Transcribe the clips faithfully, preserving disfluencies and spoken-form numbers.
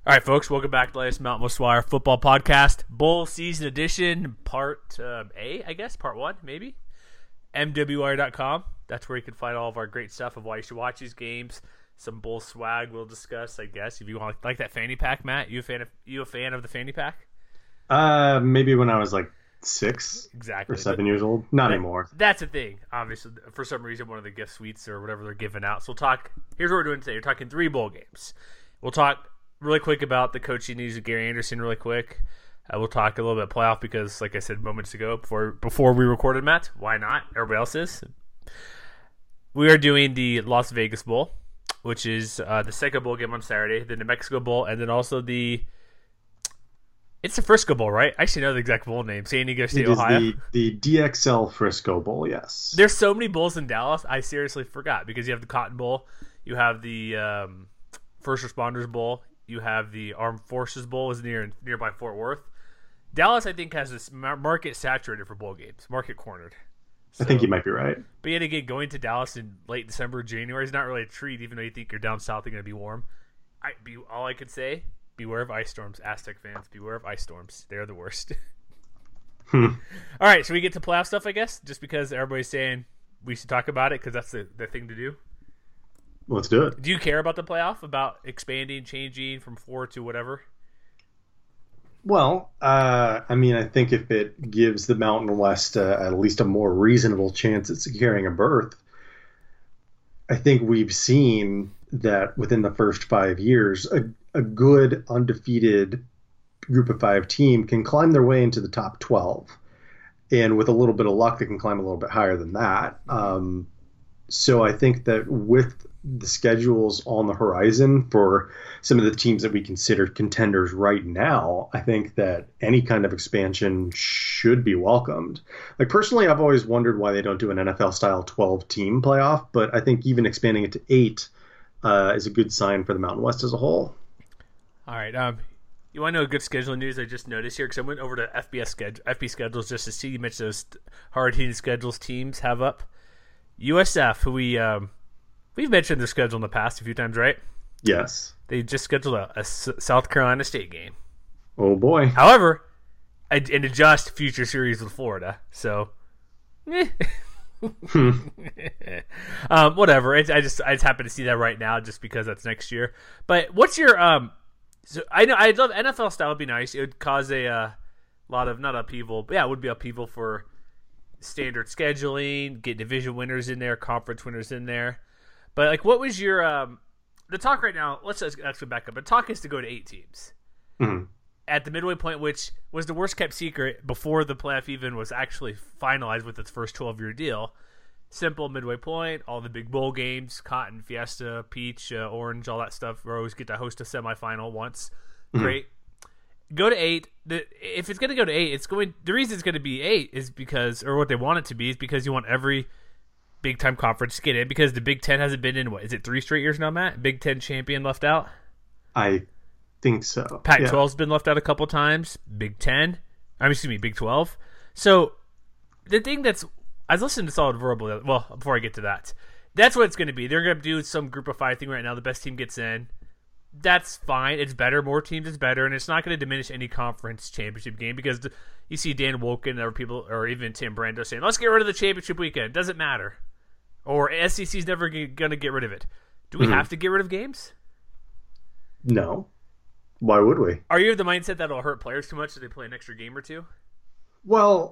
All right, folks, welcome back to the latest Mount Wire Football Podcast, Bowl Season Edition, Part uh, A, I guess, Part one, maybe. M W R dot com. That's where you can find all of our great stuff of why you should watch these games. Some Bowl swag we'll discuss, I guess. If you want like that fanny pack, Matt, you a fan of you a fan of the fanny pack? Uh, maybe when I was like six, exactly, or seven years old. Not that, anymore. That's the thing. Obviously, for some reason, one of the gift suites or whatever they're giving out. So we'll talk. Here's what we're doing today. We're talking three bowl games. We'll talk really quick about the coaching news of Gary Anderson really quick. Uh, we'll talk a little bit playoff because, like I said moments ago, before before we recorded, Matt, why not? Everybody else is. We are doing the Las Vegas Bowl, which is uh, the second bowl game on Saturday, the New Mexico Bowl, and then also the it's the Frisco Bowl, right? I actually know the exact bowl name. San Diego State, it is Ohio. The, the D X L Frisco Bowl, yes. There's so many bowls in Dallas, I seriously forgot because you have the Cotton Bowl, you have the um, First Responders Bowl, you have the Armed Forces Bowl is near nearby Fort Worth. Dallas, I think, has this market saturated for bowl games, market cornered. So, I think you might be right. But yet again, going to Dallas in late December, January is not really a treat, even though you think you're down south, you're going to be warm. I be all I could say, beware of ice storms, Aztec fans. Beware of ice storms. They're the worst. hmm. All right, so we get to playoff stuff, I guess, just because everybody's saying we should talk about it because that's the, the thing to do. Let's do it. Do you care about the playoff, about expanding, changing from four to whatever? Well, uh, I mean, I think if it gives the Mountain West uh, at least a more reasonable chance at securing a berth, I think we've seen that within the first five years, a, a good undefeated group of five team can climb their way into the top twelve. And with a little bit of luck, they can climb a little bit higher than that. Um, so I think that with the schedules on the horizon for some of the teams that we consider contenders right now, I think that any kind of expansion should be welcomed. Like personally, I've always wondered why they don't do an N F L style twelve team playoff, but I think even expanding it to eight uh, is a good sign for the Mountain West as a whole. All right. Um, you want to know good scheduling news I just noticed here? Because I went over to F B S schedule, F B schedules just to see. You mentioned those hard-hitting schedules teams have up. U S F, who we um, we've mentioned their schedule in the past a few times, right? Yes. They just scheduled a, a South Carolina State game. Oh boy. However, and adjust future series with Florida. So, eh. hmm. um, whatever. It's, I just I just happen to see that right now, just because that's next year. But what's your um? So I know I love N F L style would be nice. It would cause a uh, lot of not upheaval, but yeah, it would be upheaval for standard scheduling, get division winners in there, conference winners in there. But like, what was your um? The talk right now? Let's just actually back up. The talk is to go to eight teams Mm-hmm. at the midway point, which was the worst kept secret before the playoff even was actually finalized with its first twelve year deal. Simple midway point, all the big bowl games, Cotton, Fiesta, Peach, uh, Orange, all that stuff. We always get to host a semifinal once. Mm-hmm. Great. Go to eight. The, if it's going to go to eight, it's going. The reason it's going to be eight is because, or what they want it to be, is because you want every big time conference to get in. Because the Big Ten hasn't been in what is it three straight years now, Matt? Big Ten champion left out. I think so. Pac twelve's yeah. been left out a couple times. Big Ten. I mean, excuse me, Big twelve. So the thing that's I was listening to Solid Verbal. Well, before I get to that, that's what it's going to be. They're going to do some group of five thing right now. The best team gets in. That's fine. It's better. More teams is better, and it's not going to diminish any conference championship game because the, you see Dan Wolken and other people, or even Tim Brando saying, "Let's get rid of the championship weekend." Doesn't matter. Or S E C's never going to get rid of it. Do we mm-hmm. have to get rid of games? No. Why would we? Are you of the mindset that it'll hurt players too much if they play an extra game or two? Well,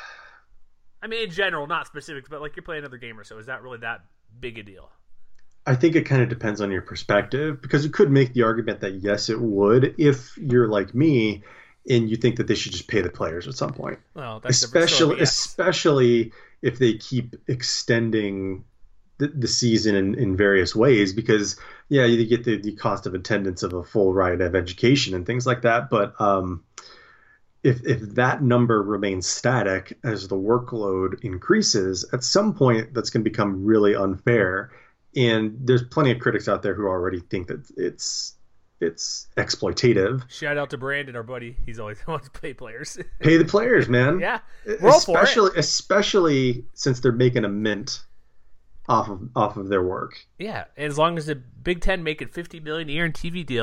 I mean, in general, not specifics, but like you're playing another game or so. Is that really that big a deal? I think it kind of depends on your perspective, because you could make the argument that yes, it would if you're like me and you think that they should just pay the players at some point. Well, that's especially yes. especially if they keep extending the, the season in, in various ways, because yeah, you get the, the cost of attendance of a full ride of education and things like that. But um, if if that number remains static as the workload increases, at some point that's going to become really unfair. And there's plenty of critics out there who already think that it's it's exploitative. Shout out to Brandon, our buddy. He's always wants to pay players. Pay the players, man. Yeah, we're all for especially it. especially since they're making a mint off of off of their work. Yeah, as long as the Big Ten make it fifty million a year in T V deal,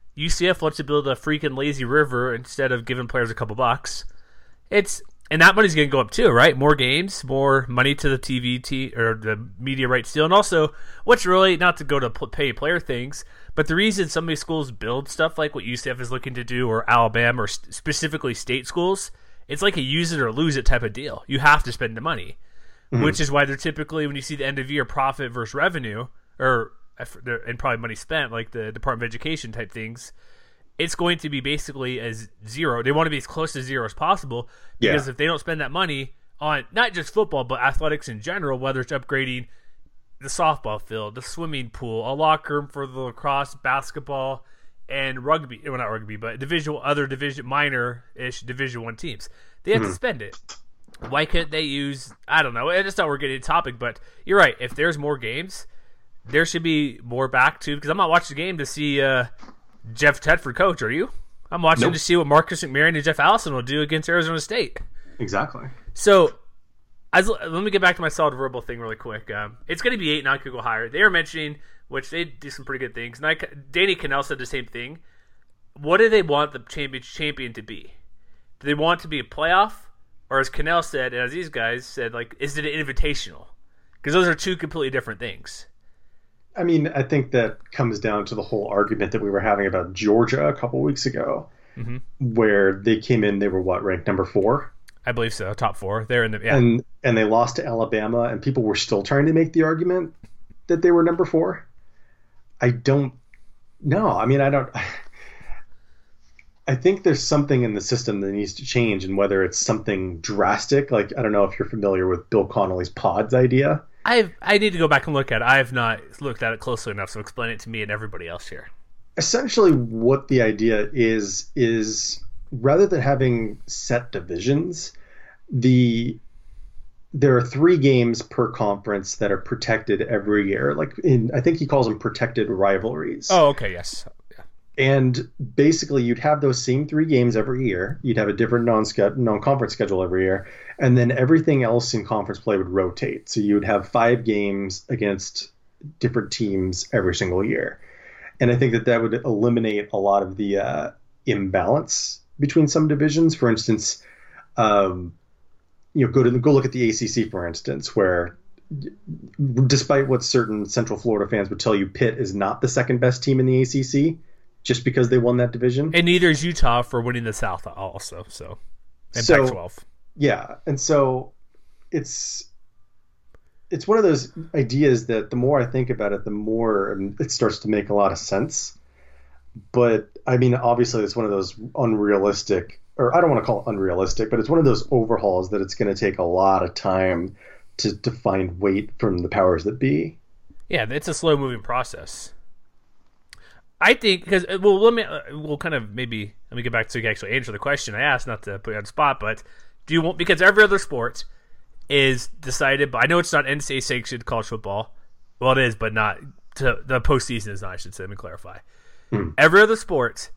U C F wants to build a freaking lazy river instead of giving players a couple bucks. It's and that money's going to go up too, right? More games, more money to the T V t- or the media rights deal, and also what's really not to go to pay player things, but the reason some of these schools build stuff like what U C F is looking to do, or Alabama, or st- specifically state schools, it's like a use it or lose it type of deal. You have to spend the money, mm-hmm. which is why they're typically, when you see the end of year profit versus revenue, or and probably money spent, like the Department of Education type things, it's going to be basically as zero. They want to be as close to zero as possible, because yeah. if they don't spend that money on not just football but athletics in general, whether it's upgrading the softball field, the swimming pool, a locker room for the lacrosse, basketball, and rugby, well not rugby, but division other division minor-ish Division One teams, they have mm-hmm. to spend it. Why can't they use? I don't know. It's not we're getting topic, but you're right. If there's more games, there should be more back to, because I'm not watching the game to see uh, Jeff Tedford coach. Are you? I'm watching nope. to see what Marcus McMaryion and Jeff Allison will do against Arizona State. Exactly. So, as, let me get back to my solid verbal thing really quick. Um, it's going to be eight, not going to go higher. They are mentioning, which they do some pretty good things. And I, Danny Cannell said the same thing. What do they want the champion champion to be? Do they want to be a playoff, or as Cannell said, and as these guys said, like, is it an invitational? Because those are two completely different things. I mean, I think that comes down to the whole argument that we were having about Georgia a couple weeks ago, mm-hmm. where they came in, they were what, ranked number four? I believe so, top four. They're in the yeah. and and they lost to Alabama, and people were still trying to make the argument that they were number four. I don't know. I mean, I don't. I think there's something in the system that needs to change, and whether it's something drastic, like I don't know if you're familiar with Bill Connolly's pods idea. I I need to go back and look at it. I have not looked at it closely enough, so explain it to me and everybody else here. Essentially, what the idea is is rather than having set divisions, the there are three games per conference that are protected every year. Like in, I think he calls them protected rivalries. Oh, okay, yes. Yeah. And basically, you'd have those same three games every year. You'd have a different non-ske- non-conference schedule every year. And then everything else in conference play would rotate. So you would have five games against different teams every single year. And I think that that would eliminate a lot of the uh, imbalance between some divisions. For instance, um, you know, go to go look at the A C C, for instance, where despite what certain Central Florida fans would tell you, Pitt is not the second best team in the A C C just because they won that division. And neither is Utah for winning the South also. So, and so, Pac twelve. Yeah, and so it's it's one of those ideas that the more I think about it, the more it starts to make a lot of sense. But I mean, obviously, it's one of those unrealistic, or I don't want to call it unrealistic, but it's one of those overhauls that it's going to take a lot of time to, to find weight from the powers that be. Yeah, it's a slow moving process. I think because well, let me we'll kind of maybe let me get back to actually answer the question I asked, not to put you on the spot, but. Do you want, because every other sport is decided, but I know it's not N C double A sanctioned college football. Well, it is, but not to the postseason is not. I should say. Let me clarify. Hmm. Every other sport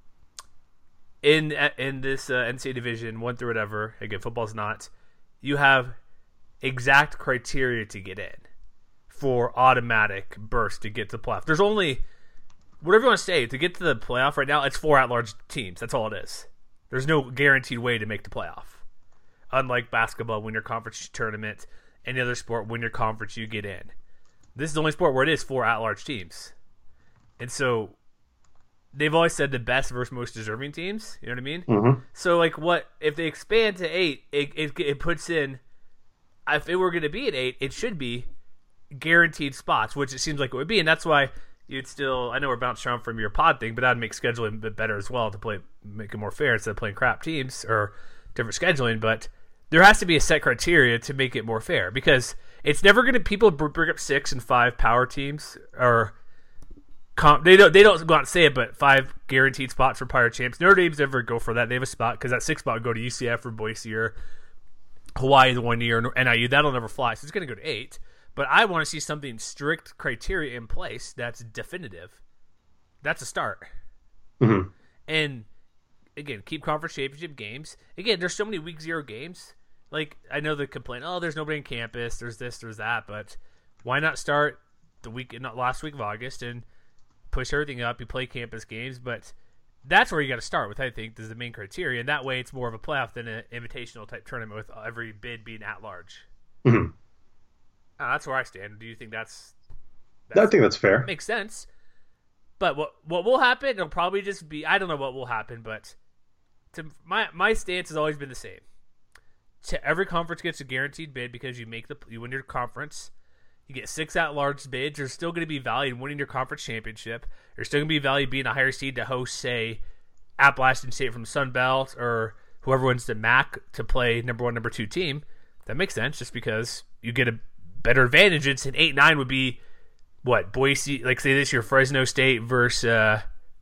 in in this uh, N C double A division one through whatever. Again, football's not. You have exact criteria to get in for automatic burst to get to the playoff. There's only whatever you want to say to get to the playoff right now. It's four at-large teams. That's all it is. There's no guaranteed way to make the playoff. Unlike basketball, win your conference tournament, any other sport, win your conference, you get in. This is the only sport where it is four at-large teams. And so they've always said the best versus most deserving teams. You know what I mean? Mm-hmm. So, like, what if they expand to eight, it, it, it puts in, if it were going to be at eight, it should be guaranteed spots, which it seems like it would be. And that's why you'd still, I know we're bouncing around from your pod thing, but that'd make scheduling a bit better as well to play, make it more fair instead of playing crap teams or different scheduling. But there has to be a set criteria to make it more fair, because it's never going to, people bring up six and five power teams, or comp, they don't they don't go out and say it, but five guaranteed spots for power champs. Notre Dame's never go for that. They have a spot because that six spot would go to U C F or Boise or Hawaii the one year, and N I U. That'll never fly. So it's going to go to eight. But I want to see something strict criteria in place that's definitive. That's a start. Mm-hmm. And again, keep conference championship games. Again, there's so many week zero games. Like, I know they complain, oh, there's nobody on campus, there's this, there's that, but why not start the week, not last week of August, and push everything up. You play campus games, but that's where you got to start with. I think is the main criteria, and that way it's more of a playoff than an invitational type tournament with every bid being at large. Mm-hmm. Uh, that's where I stand. Do you think that's, that's? I think that's fair. Makes sense. But what what will happen? It'll probably just be I don't know what will happen, but to my my stance has always been the same. To every conference gets a guaranteed bid because you make the you win your conference. You get six at-large bids. You're still going to be valued winning your conference championship. You're still going to be valued being a higher seed to host, say, Appalachian State from Sun Belt or whoever wins the M A C to play number one, number two team. That makes sense just because you get a better advantage. It's an eight nine would be, what, Boise, like say this year, Fresno State versus, uh,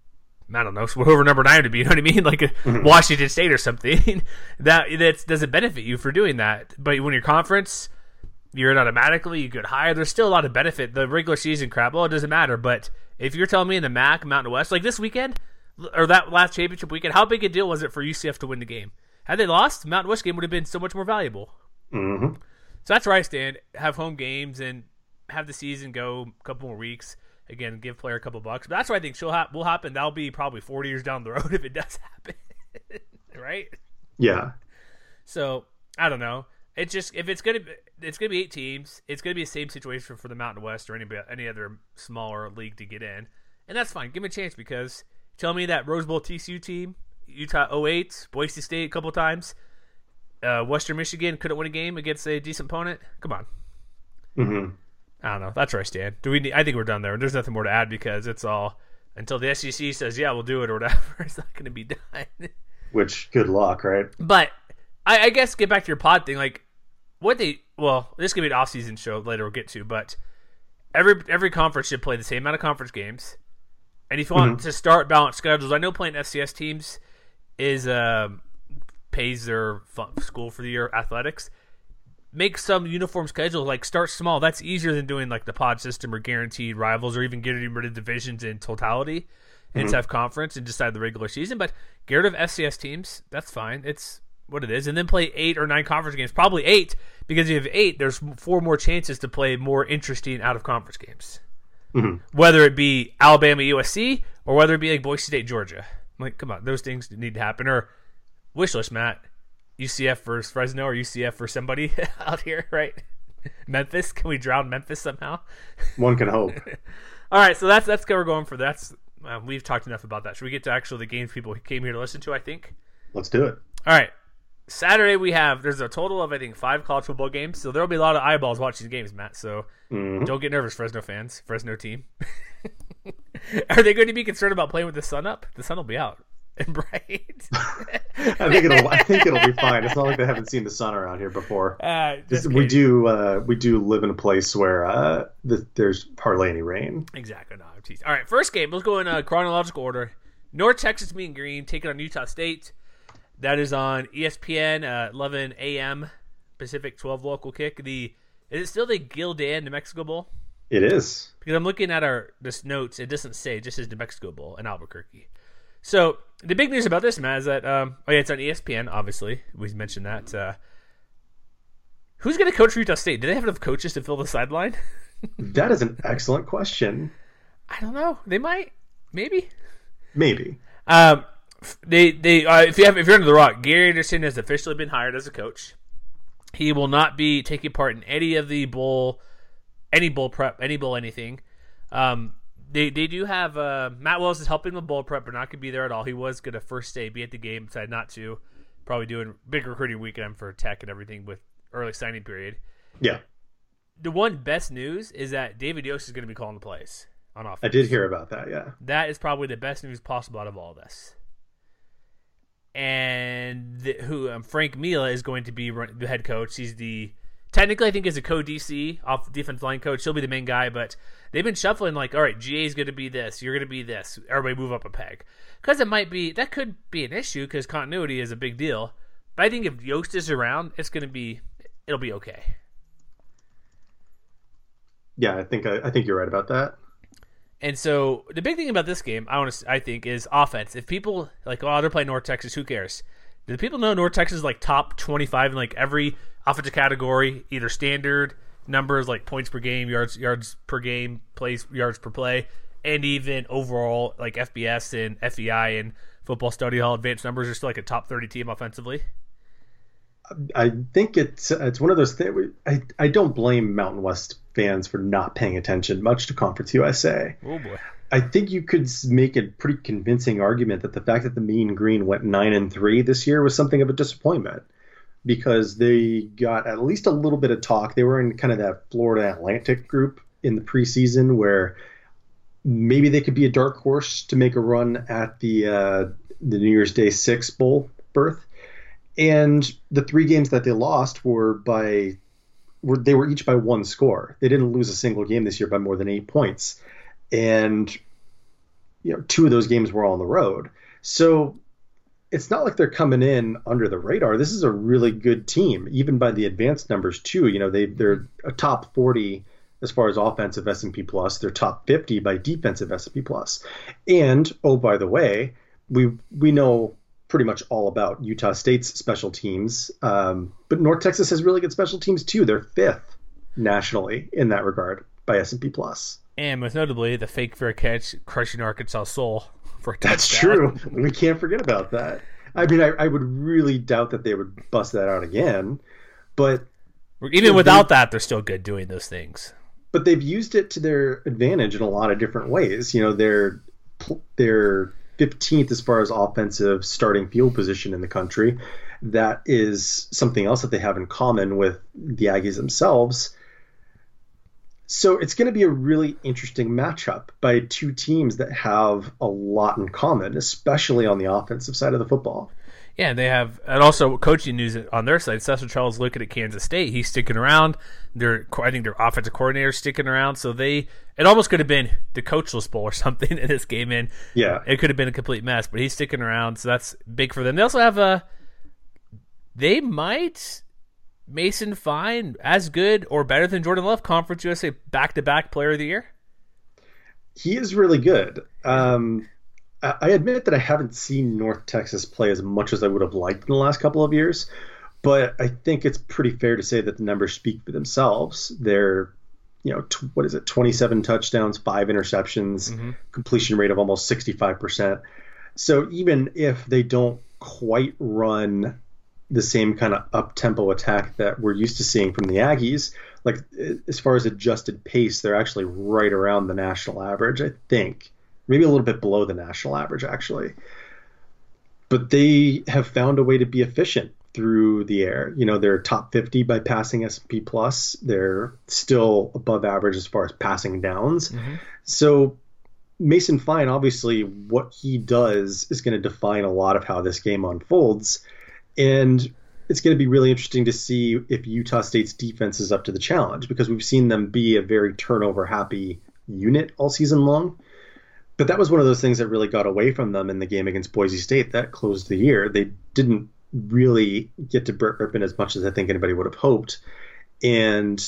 I don't know, whoever number nine would be, you know what I mean? Like a mm-hmm. Washington State or something. that that doesn't benefit you for doing that. But when your conference, you're in automatically, you get higher. There's still a lot of benefit. The regular season crap, well, it doesn't matter. But if you're telling me in the M A C, Mountain West, like this weekend, or that last championship weekend, how big a deal was it for U C F to win the game? Had they lost, the Mountain West game would have been so much more valuable. Mm-hmm. So that's where I stand. Have home games and have the season go a couple more weeks. Again, give player a couple bucks. But that's what I think she'll ha- will happen. That'll be probably forty years down the road if it does happen. Right? Yeah. So, I don't know. It's just, if it's going to be, it's going to be eight teams. It's going to be the same situation for the Mountain West or any, any other smaller league to get in. And that's fine. Give me a chance because tell me that Rose Bowl T C U team, Utah oh eight, Boise State a couple times, uh, Western Michigan couldn't win a game against a decent opponent. Come on. Mm-hmm. I don't know. That's where I stand. Do we? Need, I think we're done there. There's nothing more to add because it's all until the S E C says, yeah, we'll do it or whatever. It's not going to be done. Which, good luck, right? But I, I guess get back to your pod thing. Like what they, well, this is going to be an off-season show later we'll get to, but every every conference should play the same amount of conference games. And if you want mm-hmm. to start balanced schedules, I know playing F C S teams is uh, pays their fun, school for the year athletics. Make some uniform schedule, like start small. That's easier than doing like the pod system or guaranteed rivals or even getting rid of divisions in totality and mm-hmm. have conference and decide the regular season. But get rid of F C S teams. That's fine. It's what it is. And then play eight or nine conference games. Probably eight because if you have eight, there's four more chances to play more interesting out-of-conference games. Mm-hmm. Whether it be Alabama, U S C, or whether it be like Boise State, Georgia. I'm like, come on, those things need to happen. Or wish list, Matt. U C F versus Fresno or U C F for somebody out here, right? Memphis, can we drown Memphis somehow? One can hope. All right, so that's that's what we're going for. That's uh, we've talked enough about that. Should we get to actually the games people came here to listen to? I think. Let's do it. All right, Saturday we have there's a total of I think five college football games, so there'll be a lot of eyeballs watching the games, Matt. So mm-hmm. don't get nervous, Fresno fans, Fresno team. Are they going to be concerned about playing with the sun up? The sun will be out. Right. I think it'll. I think it'll be fine. It's not like they haven't seen the sun around here before. Uh, we do. Uh, we do live in a place where uh, the, there's hardly any rain. Exactly. No, I'm teasing. All right. First game. Let's go in uh, chronological order. North Texas Mean Green taking on Utah State. That is on E S P N, uh, eleven a.m. Pacific, twelve local kick. The is it still the Gildan New Mexico Bowl? It is. Because I'm looking at our this notes. It doesn't say. It just says New Mexico Bowl in Albuquerque. So the big news about this, Matt, is that um, oh yeah, it's on E S P N. Obviously, we mentioned that. Uh, who's going to coach for Utah State? Do they have enough coaches to fill the sideline? That is an excellent question. I don't know. They might, maybe, maybe. Um, they they uh, if you have if you're under the rock, Gary Anderson has officially been hired as a coach. He will not be taking part in any of the bowl, any bowl prep, any bowl anything. Um. They they do have uh, Matt Wells is helping with bowl prep, but not going to be there at all. He was going to first day be at the game, decided not to. Probably doing big recruiting weekend for Tech and everything with early signing period. Yeah. The one best news is that David Yost is going to be calling the plays on offense. I did hear about that. Yeah. That is probably the best news possible out of all this. And the, who um, Frank Mila is going to be run, the head coach. He's the technically I think as a co-D C off defensive line coach, he'll be the main guy, but they've been shuffling like, all right, G A is going to be this, you're going to be this. Everybody move up a peg. Because it might be, that could be an issue because continuity is a big deal. But I think if Yost is around, it's going to be, it'll be okay. Yeah, I think I, I think you're right about that. And so the big thing about this game, I want to, I think, is offense. If people like, oh, they're playing North Texas, who cares? Do the people know North Texas is like top twenty-five in like every offensive category, either standard numbers like points per game, yards yards per game, plays yards per play, and even overall, like F B S and F E I and Football Study Hall advanced numbers, are still like a top thirty team offensively? I think it's it's one of those things. I, I don't blame Mountain West fans for not paying attention much to Conference U S A. Oh boy. I think you could make a pretty convincing argument that the fact that the Mean Green went nine and three this year was something of a disappointment, because they got at least a little bit of talk. They were in kind of that Florida Atlantic group in the preseason where maybe they could be a dark horse to make a run at the uh, the New Year's Day Six bowl berth. And the three games that they lost were by were they were each by one score. They didn't lose a single game this year by more than eight points. And you know, two of those games were on the road. So it's not like they're coming in under the radar. This is a really good team, even by the advanced numbers too. You know, they they're a top forty as far as offensive S and P plus. They're top fifty by defensive S and P plus. And oh, by the way, we we know pretty much all about Utah State's special teams, um, but North Texas has really good special teams too. They're fifth nationally in that regard by S and P plus. And most notably, the fake fair catch crushing Arkansas soul for a touchdown. That's true. We can't forget about that. I mean, I, I would really doubt that they would bust that out again, but even without that, they're still good doing those things. But they've used it to their advantage in a lot of different ways. You know, they're they're fifteenth as far as offensive starting field position in the country. That is something else that they have in common with the Aggies themselves. So it's going to be a really interesting matchup by two teams that have a lot in common, especially on the offensive side of the football. Yeah, they have, and also coaching news on their side. Cecil Charles looking at Kansas State. He's sticking around. Their, I think their offensive coordinator is sticking around. So they, it almost could have been the Coachless Bowl or something in this game. In yeah, it could have been a complete mess. But he's sticking around, so that's big for them. They also have a, they might Mason Fine as good or better than Jordan Love, Conference U S A back to back Player of the Year. He is really good. Um, I admit that I haven't seen North Texas play as much as I would have liked in the last couple of years, but I think it's pretty fair to say that the numbers speak for themselves. They're, you know, t- what is it, twenty-seven touchdowns, five interceptions, mm-hmm. completion rate of almost sixty-five percent. So even if they don't quite run the same kind of up-tempo attack that we're used to seeing from the Aggies, like as far as adjusted pace, they're actually right around the national average, I think. Maybe a little bit below the national average, actually. But they have found a way to be efficient through the air. You know, they're top fifty by passing S and P plus. They're still above average as far as passing downs. Mm-hmm. So Mason Fine, obviously, what he does is going to define a lot of how this game unfolds. And it's going to be really interesting to see if Utah State's defense is up to the challenge, because we've seen them be a very turnover-happy unit all season long. But that was one of those things that really got away from them in the game against Boise State that closed the year. They didn't really get to Brett Rypien as much as I think anybody would have hoped. And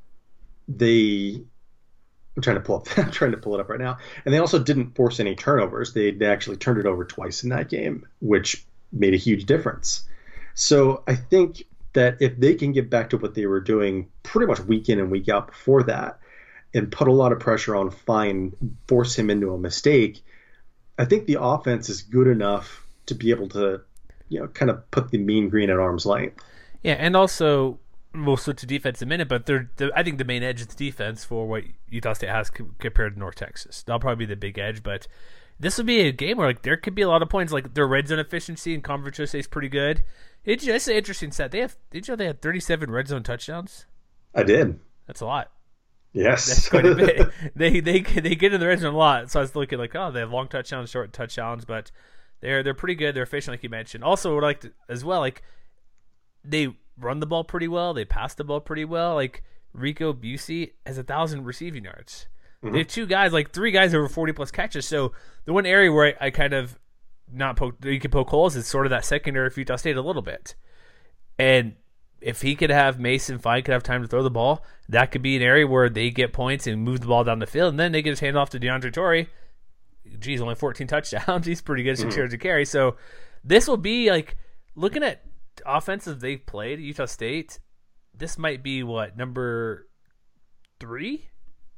they I'm trying to pull up I'm trying to pull it up right now. And they also didn't force any turnovers. They they actually turned it over twice in that game, which made a huge difference. So I think that if they can get back to what they were doing pretty much week in and week out before that, and put a lot of pressure on Fine, force him into a mistake, I think the offense is good enough to be able to, you know, kind of put the Mean Green at arm's length. Yeah, and also we'll switch to defense in a minute, but they're, they're, I think the main edge is the defense for what Utah State has compared to North Texas. That'll probably be the big edge, but this would be a game where like there could be a lot of points. Like their red zone efficiency in Conference U S A is pretty good. It's just an interesting set. They have, did you know they had thirty-seven red zone touchdowns? I did. That's a lot. Yes, that's quite a bit. They they they get in the red zone a lot. So I was looking like, oh, they have long touchdowns, short touchdowns, but they're they're pretty good. They're efficient, like you mentioned. Also, would like to, as well, like they run the ball pretty well. They pass the ball pretty well. Like Rico Busey has a thousand receiving yards. Mm-hmm. They have two guys, like three guys over forty plus catches. So the one area where I, I kind of not poke, you can poke holes is sort of that secondary for Utah State a little bit, and if he could have Mason Fine could have time to throw the ball, that could be an area where they get points and move the ball down the field, and then they get his hand off to DeAndre Torrey. Geez, only fourteen touchdowns. He's pretty good, six mm-hmm. yards a carry. So this will be like looking at offenses they've played at Utah State. This might be what number three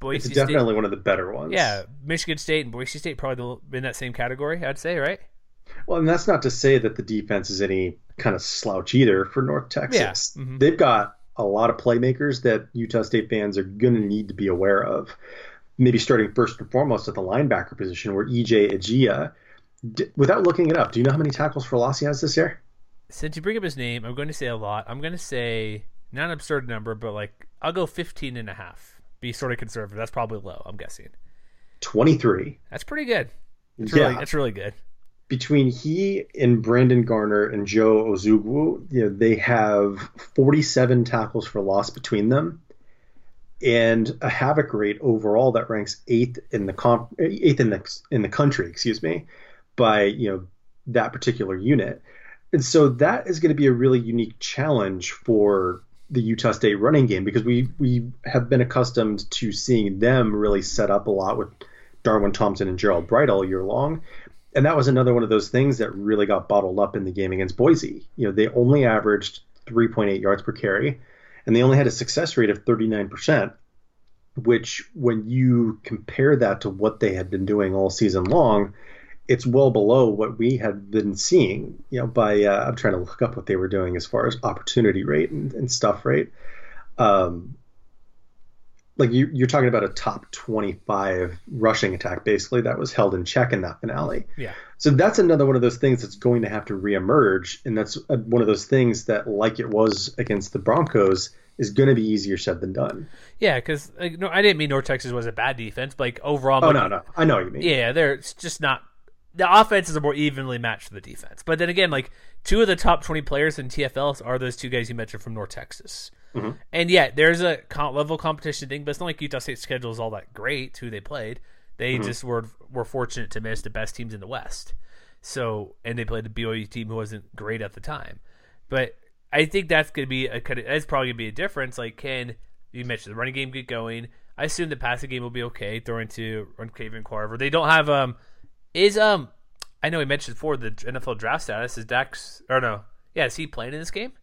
Boise it's definitely State, one of the better ones. yeah, Michigan State and Boise State probably in that same category, I'd say, right? Well, and that's not to say that the defense is any kind of slouch either for North Texas. Yeah. Mm-hmm. They've got a lot of playmakers that Utah State fans are going to need to be aware of. Maybe starting first and foremost at the linebacker position, where E J Agia, without looking it up, do you know how many tackles for loss he has this year? Since you bring up his name, I'm going to say a lot. I'm going to say not an absurd number, but like I'll go fifteen and a half. Be sort of conservative. That's probably low, I'm guessing. twenty-three. That's pretty good. That's yeah. really, that's really good. Between he and Brandon Garner and Joe Ozugwu, you know, they have forty-seven tackles for loss between them, and a havoc rate overall that ranks eighth in the comp, eighth in the in the country, excuse me, by you know that particular unit. And so that is going to be a really unique challenge for the Utah State running game, because we we have been accustomed to seeing them really set up a lot with Darwin Thompson and Gerald Bright all year long. And that was another one of those things that really got bottled up in the game against Boise. You know, they only averaged three point eight yards per carry, and they only had a success rate of thirty-nine percent, which when you compare that to what they had been doing all season long, it's well below what we had been seeing. You know, by uh, I'm trying to look up what they were doing as far as opportunity rate and, and stuff rate. Um, like you, you're talking about a top twenty-five rushing attack, basically, that was held in check in that finale. Yeah. So that's another one of those things that's going to have to reemerge, and that's a, one of those things that, like it was against the Broncos, is going to be easier said than done. Yeah, because like, no, I didn't mean North Texas was a bad defense, but like overall. Oh like, no, no, I know what you mean. Yeah, they're it's just not. The offenses are more evenly matched to the defense, but then again, like two of the top twenty players in T F L are those two guys you mentioned from North Texas. Mm-hmm. And yeah, there's a level competition thing, but it's not like Utah State's schedule is all that great. Who they played, they mm-hmm. just were were fortunate to miss the best teams in the West. So, and they played a B Y U team who wasn't great at the time. But I think that's going to be a that's probably going to be a difference. Like, can you mentioned the running game get going? I assume the passing game will be okay. Throwing to Runcavian Carver. They don't have um is um I know he mentioned before the N F L draft status is Dax or no yeah is he playing in this game?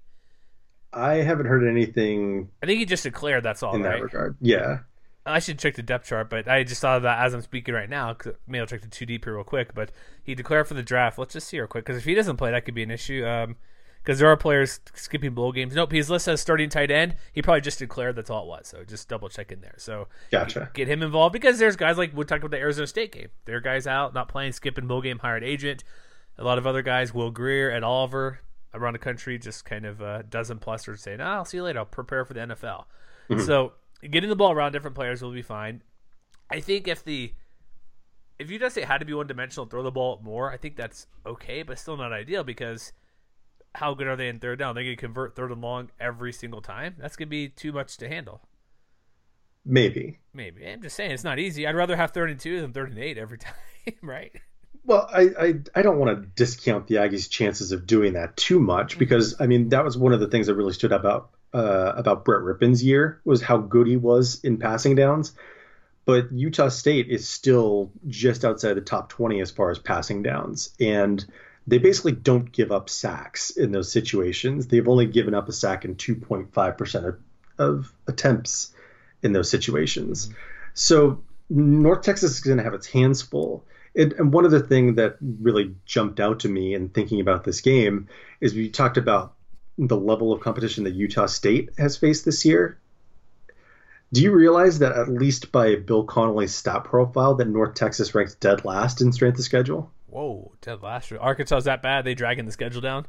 I haven't heard anything. I think he just declared that's all in right. that regard. Yeah. I should check the depth chart, but I just thought of that as I'm speaking right now. Cause maybe I'll check the too deep here real quick. But he declared for the draft. Let's just see real quick, because if he doesn't play, that could be an issue. Um, because there are players skipping bowl games. Nope, his list says starting tight end. He probably just declared that's all it was. So just double check in there. So gotcha. Get him involved, because there's guys like we talked about the Arizona State game. There are guys out not playing, skipping bowl game, hired agent. A lot of other guys, Will Greer, Ed Oliver, around the country, just kind of a dozen plus are saying, oh, I'll see you later. I'll prepare for the N F L. Mm-hmm. So getting the ball around different players will be fine. I think if the if Utah State had to be one dimensional, throw the ball more, I think that's okay, but still not ideal, because how good are they in third down? They're going to convert third and long every single time. That's going to be too much to handle. Maybe. Maybe. I'm just saying it's not easy. I'd rather have third and two than third and eight every time, right? Well, I, I, I don't want to discount the Aggies' chances of doing that too much, because, I mean, that was one of the things that really stood out about, uh, about Brett Rippon's year, was how good he was in passing downs. But Utah State is still just outside the top twenty as far as passing downs. And they basically don't give up sacks in those situations. They've only given up a sack in two point five percent of, of attempts in those situations. Mm-hmm. So North Texas is going to have its hands full. And, and one other thing that really jumped out to me in thinking about this game is we talked about the level of competition that Utah State has faced this year. Do you realize that, at least by Bill Connolly's stat profile, that North Texas ranks dead last in strength of schedule? Whoa, dead last. Arkansas's that bad? They dragging the schedule down?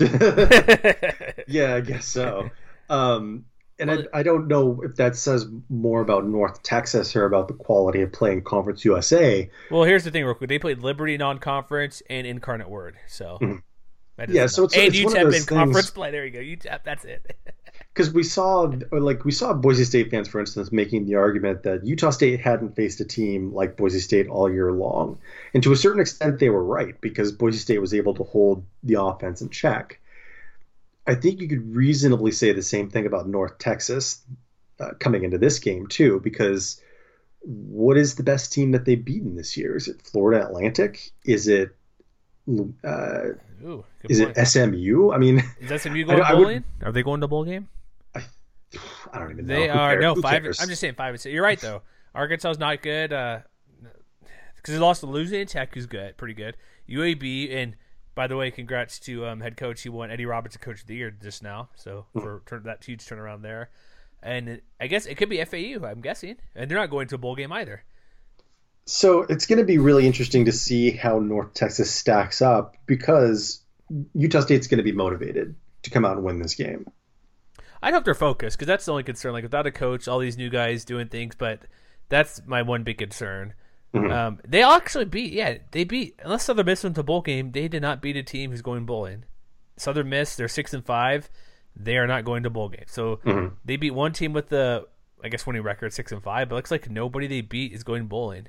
Yeah, I guess so. Um, and well, I, I don't know if that says more about North Texas or about the quality of playing Conference U S A. Well, here's the thing, real quick. They played Liberty non-conference and Incarnate Word. So, mm-hmm. yeah, so it's, and it's U T E P one of those in conference things... play. There you go. U T E P, that's it. Because we saw, or like we saw Boise State fans, for instance, making the argument that Utah State hadn't faced a team like Boise State all year long. And to a certain extent, they were right, because Boise State was able to hold the offense in check. I think you could reasonably say the same thing about North Texas uh, coming into this game, too, because what is the best team that they've beaten this year? Is it Florida Atlantic? Is it uh, Ooh, is point. it S M U? I mean, is S M U going I, bowling? I would, Are they going to bowl game? I, I don't even know. They Who are cares? no Who five. cares? I'm just saying five and six. You're right though. Arkansas's not good because uh, they lost to Louisiana Tech, who's good, pretty good. U A B, and by the way, congrats to um, head coach. He won Eddie Robertson Coach of the Year just now, so for turn, that huge turnaround there. And it, I guess it could be F A U, I'm guessing, and they're not going to a bowl game either. So it's going to be really interesting to see how North Texas stacks up because Utah State's going to be motivated to come out and win this game. I hope they're focused because that's the only concern. Like without a coach, all these new guys doing things, but that's my one big concern. Mm-hmm. Um, they actually beat, yeah, they beat. Unless Southern Miss went to bowl game, they did not beat a team who's going bowling. Southern Miss, they're six and five. They are not going to bowl game. So mm-hmm. they beat one team with the, I guess, winning record six and five. But it looks like nobody they beat is going bowling.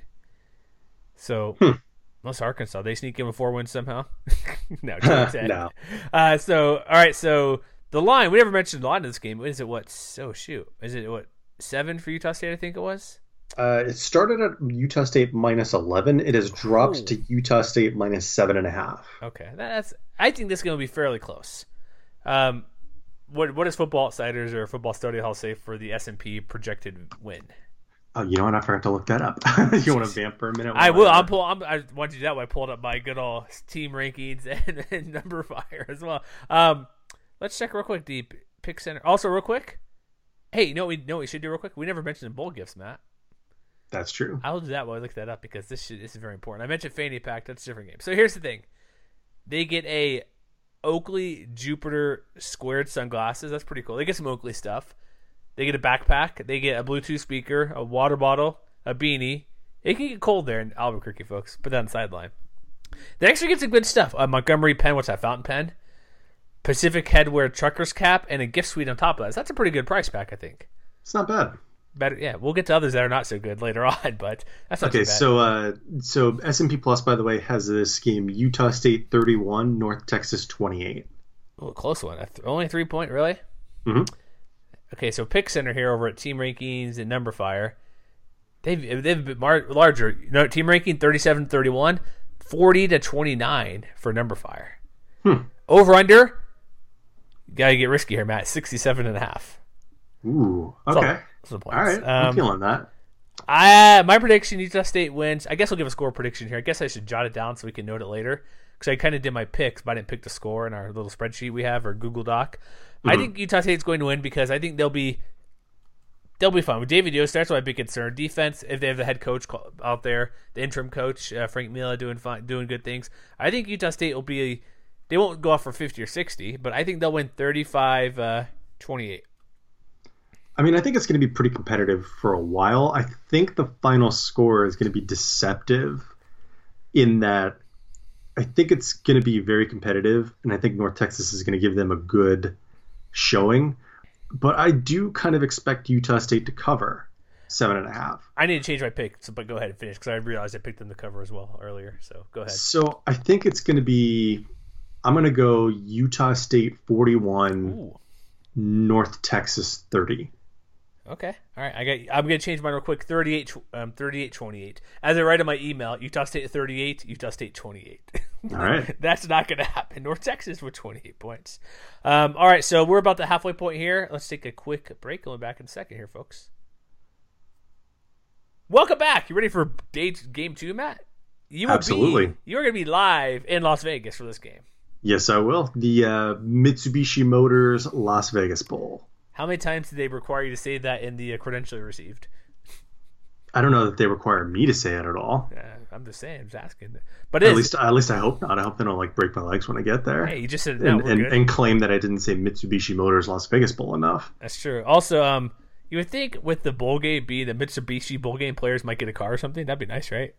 So hmm. unless Arkansas, they sneak in with four wins somehow. no, no. Uh, so all right, so the line we never mentioned the line of this game. Is it what? So shoot, is it what seven for Utah State? I think it was. Uh, it started at Utah State minus eleven. It has dropped oh. to Utah State minus seven and a half. Okay, that's. I think this is going to be fairly close. Um, what what does Football Outsiders or Football Study Hall say for the S and P projected win? Oh, you know what? I forgot to look that up. You want to vamp for a minute? I will. I'm pull. I'm, I want to do that. When I pulled up my good old team rankings and, and number fire as well. Um, let's check real quick. The pick center. Also, real quick. Hey, you know what we know what we should do real quick. We never mentioned bowl gifts, Matt. That's true. I'll do that while I look that up because this should, this is very important. I mentioned Fanny Pack. That's a different game. So here's the thing. They get a Oakley Jupiter squared sunglasses. That's pretty cool. They get some Oakley stuff. They get a backpack. They get a Bluetooth speaker, a water bottle, a beanie. It can get cold there in Albuquerque, folks. Put that on the sideline. They actually get some good stuff. A Montgomery pen. What's that? Fountain pen. Pacific Headwear trucker's cap and a gift suite on top of that. So that's a pretty good price pack, I think. It's not bad. Better, yeah. We'll get to others that are not so good later on, but that's not okay. Too bad. So, uh, so S and P Plus, by the way, has this game: Utah State thirty-one, North Texas twenty-eight. Oh, close one. Only three point, really? Mm-hmm. Okay, so Pick Center here over at Team Rankings and Number Fire. They've they've a bit mar- larger. You know, Team Ranking thirty-seven thirty-one, forty to twenty-nine for Number Fire. Hmm. Over under. Gotta get risky here, Matt. sixty-seven and a half. Ooh. Okay. So, all right. Um, I'm feeling that. I my prediction: Utah State wins. I guess I'll give a score prediction here. I guess I should jot it down so we can note it later because I kind of did my picks, but I didn't pick the score in our little spreadsheet we have or Google Doc. Mm-hmm. I think Utah State's going to win because I think they'll be they'll be fine with David Yost. That's my big concern. Defense, if they have the head coach out there, the interim coach uh, Frank Mila doing fine, doing good things. I think Utah State will be. A, they won't go off for fifty or sixty, but I think they'll win thirty-five twenty-eight. I mean, I think it's going to be pretty competitive for a while. I think the final score is going to be deceptive in that I think it's going to be very competitive, and I think North Texas is going to give them a good showing. But I do kind of expect Utah State to cover seven and a half. I need to change my pick, so, but go ahead and finish because I realized I picked them to cover as well earlier. So go ahead. So I think it's going to be – I'm going to go Utah State forty-one, Ooh. North Texas thirty. Okay. All right. I got. I'm going to change mine real quick. thirty-eight, um, thirty-eight twenty-eight. As I write in my email, Utah State thirty-eight, Utah State twenty-eight. All right. That's not going to happen. North Texas with twenty-eight points. Um, all right. So we're about the halfway point here. Let's take a quick break. Going back in a second here, folks. Welcome back. You ready for day game two, Matt? You will Absolutely. Be, you're going to be live in Las Vegas for this game. Yes, I will. The uh, Mitsubishi Motors Las Vegas Bowl. How many times did they require you to say that in the uh, credential you received? I don't know that they require me to say it at all. Uh, I'm just saying, I'm just asking. But at least, at least I hope not. I hope they don't like break my legs when I get there. Hey, you just said no, and, we're and, good. and claim that I didn't say Mitsubishi Motors Las Vegas Bowl enough. That's true. Also, um, you would think with the bowl game, be the Mitsubishi bowl game players might get a car or something. That'd be nice, right?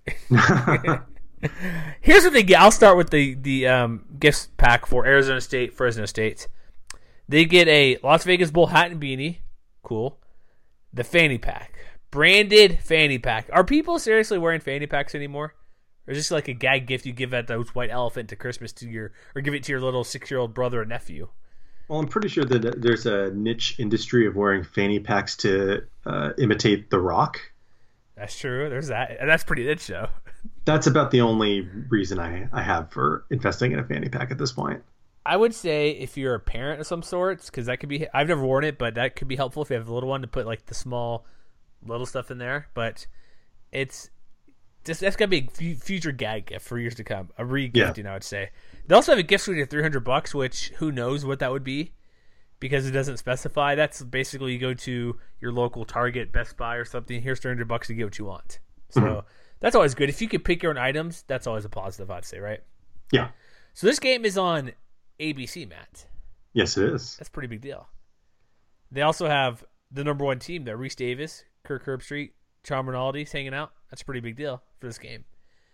Here's what they get. I'll start with the the um, gifts pack for Arizona State, Fresno State. They get a Las Vegas Bowl hat and beanie. Cool. The fanny pack. Branded fanny pack. Are people seriously wearing fanny packs anymore? Or is this like a gag gift you give at those white elephant to Christmas to your, or give it to your little six-year-old brother or nephew? Well, I'm pretty sure that there's a niche industry of wearing fanny packs to uh, imitate The Rock. That's true. There's that. And that's pretty niche, though. That's about the only reason I, I have for investing in a fanny pack at this point. I would say if you're a parent of some sorts, because that could be, I've never worn it, but that could be helpful if you have a little one to put like the small little stuff in there, but it's just that's gonna be a future gag gift for years to come. A re-gifting, yeah. I would say. They also have a gift suite of three hundred bucks, which who knows what that would be because it doesn't specify. That's basically you go to your local Target, Best Buy, or something. Here's three hundred bucks to get what you want. So mm-hmm. that's always good. If you could pick your own items, that's always a positive, I'd say, right? Yeah. So this game is on A B C, Matt. Yes, it is. That's a pretty big deal. They also have the number one team there, Reese Davis, Kirk Herbstreit, Tom Rinaldi's hanging out. That's a pretty big deal for this game.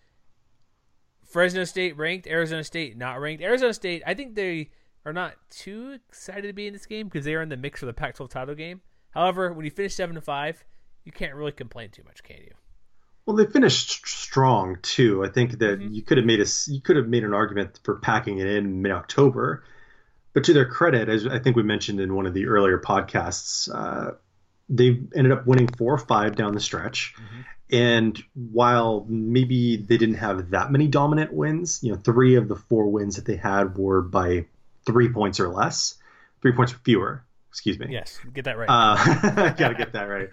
Fresno State ranked, Arizona State not ranked. Arizona State, I think they are not too excited to be in this game because they are in the mix for the Pac twelve title game. However, when you finish seven to five, you can't really complain too much, can you? Well, they finished strong too. I think that mm-hmm. you could have made a you could have made an argument for packing it in mid October. But to their credit, as I think we mentioned in one of the earlier podcasts, uh, they ended up winning four or five down the stretch. Mm-hmm. And while maybe they didn't have that many dominant wins, you know, three of the four wins that they had were by three points or less, three points or fewer. Excuse me. Yes, get that right. Uh, Got to get that right.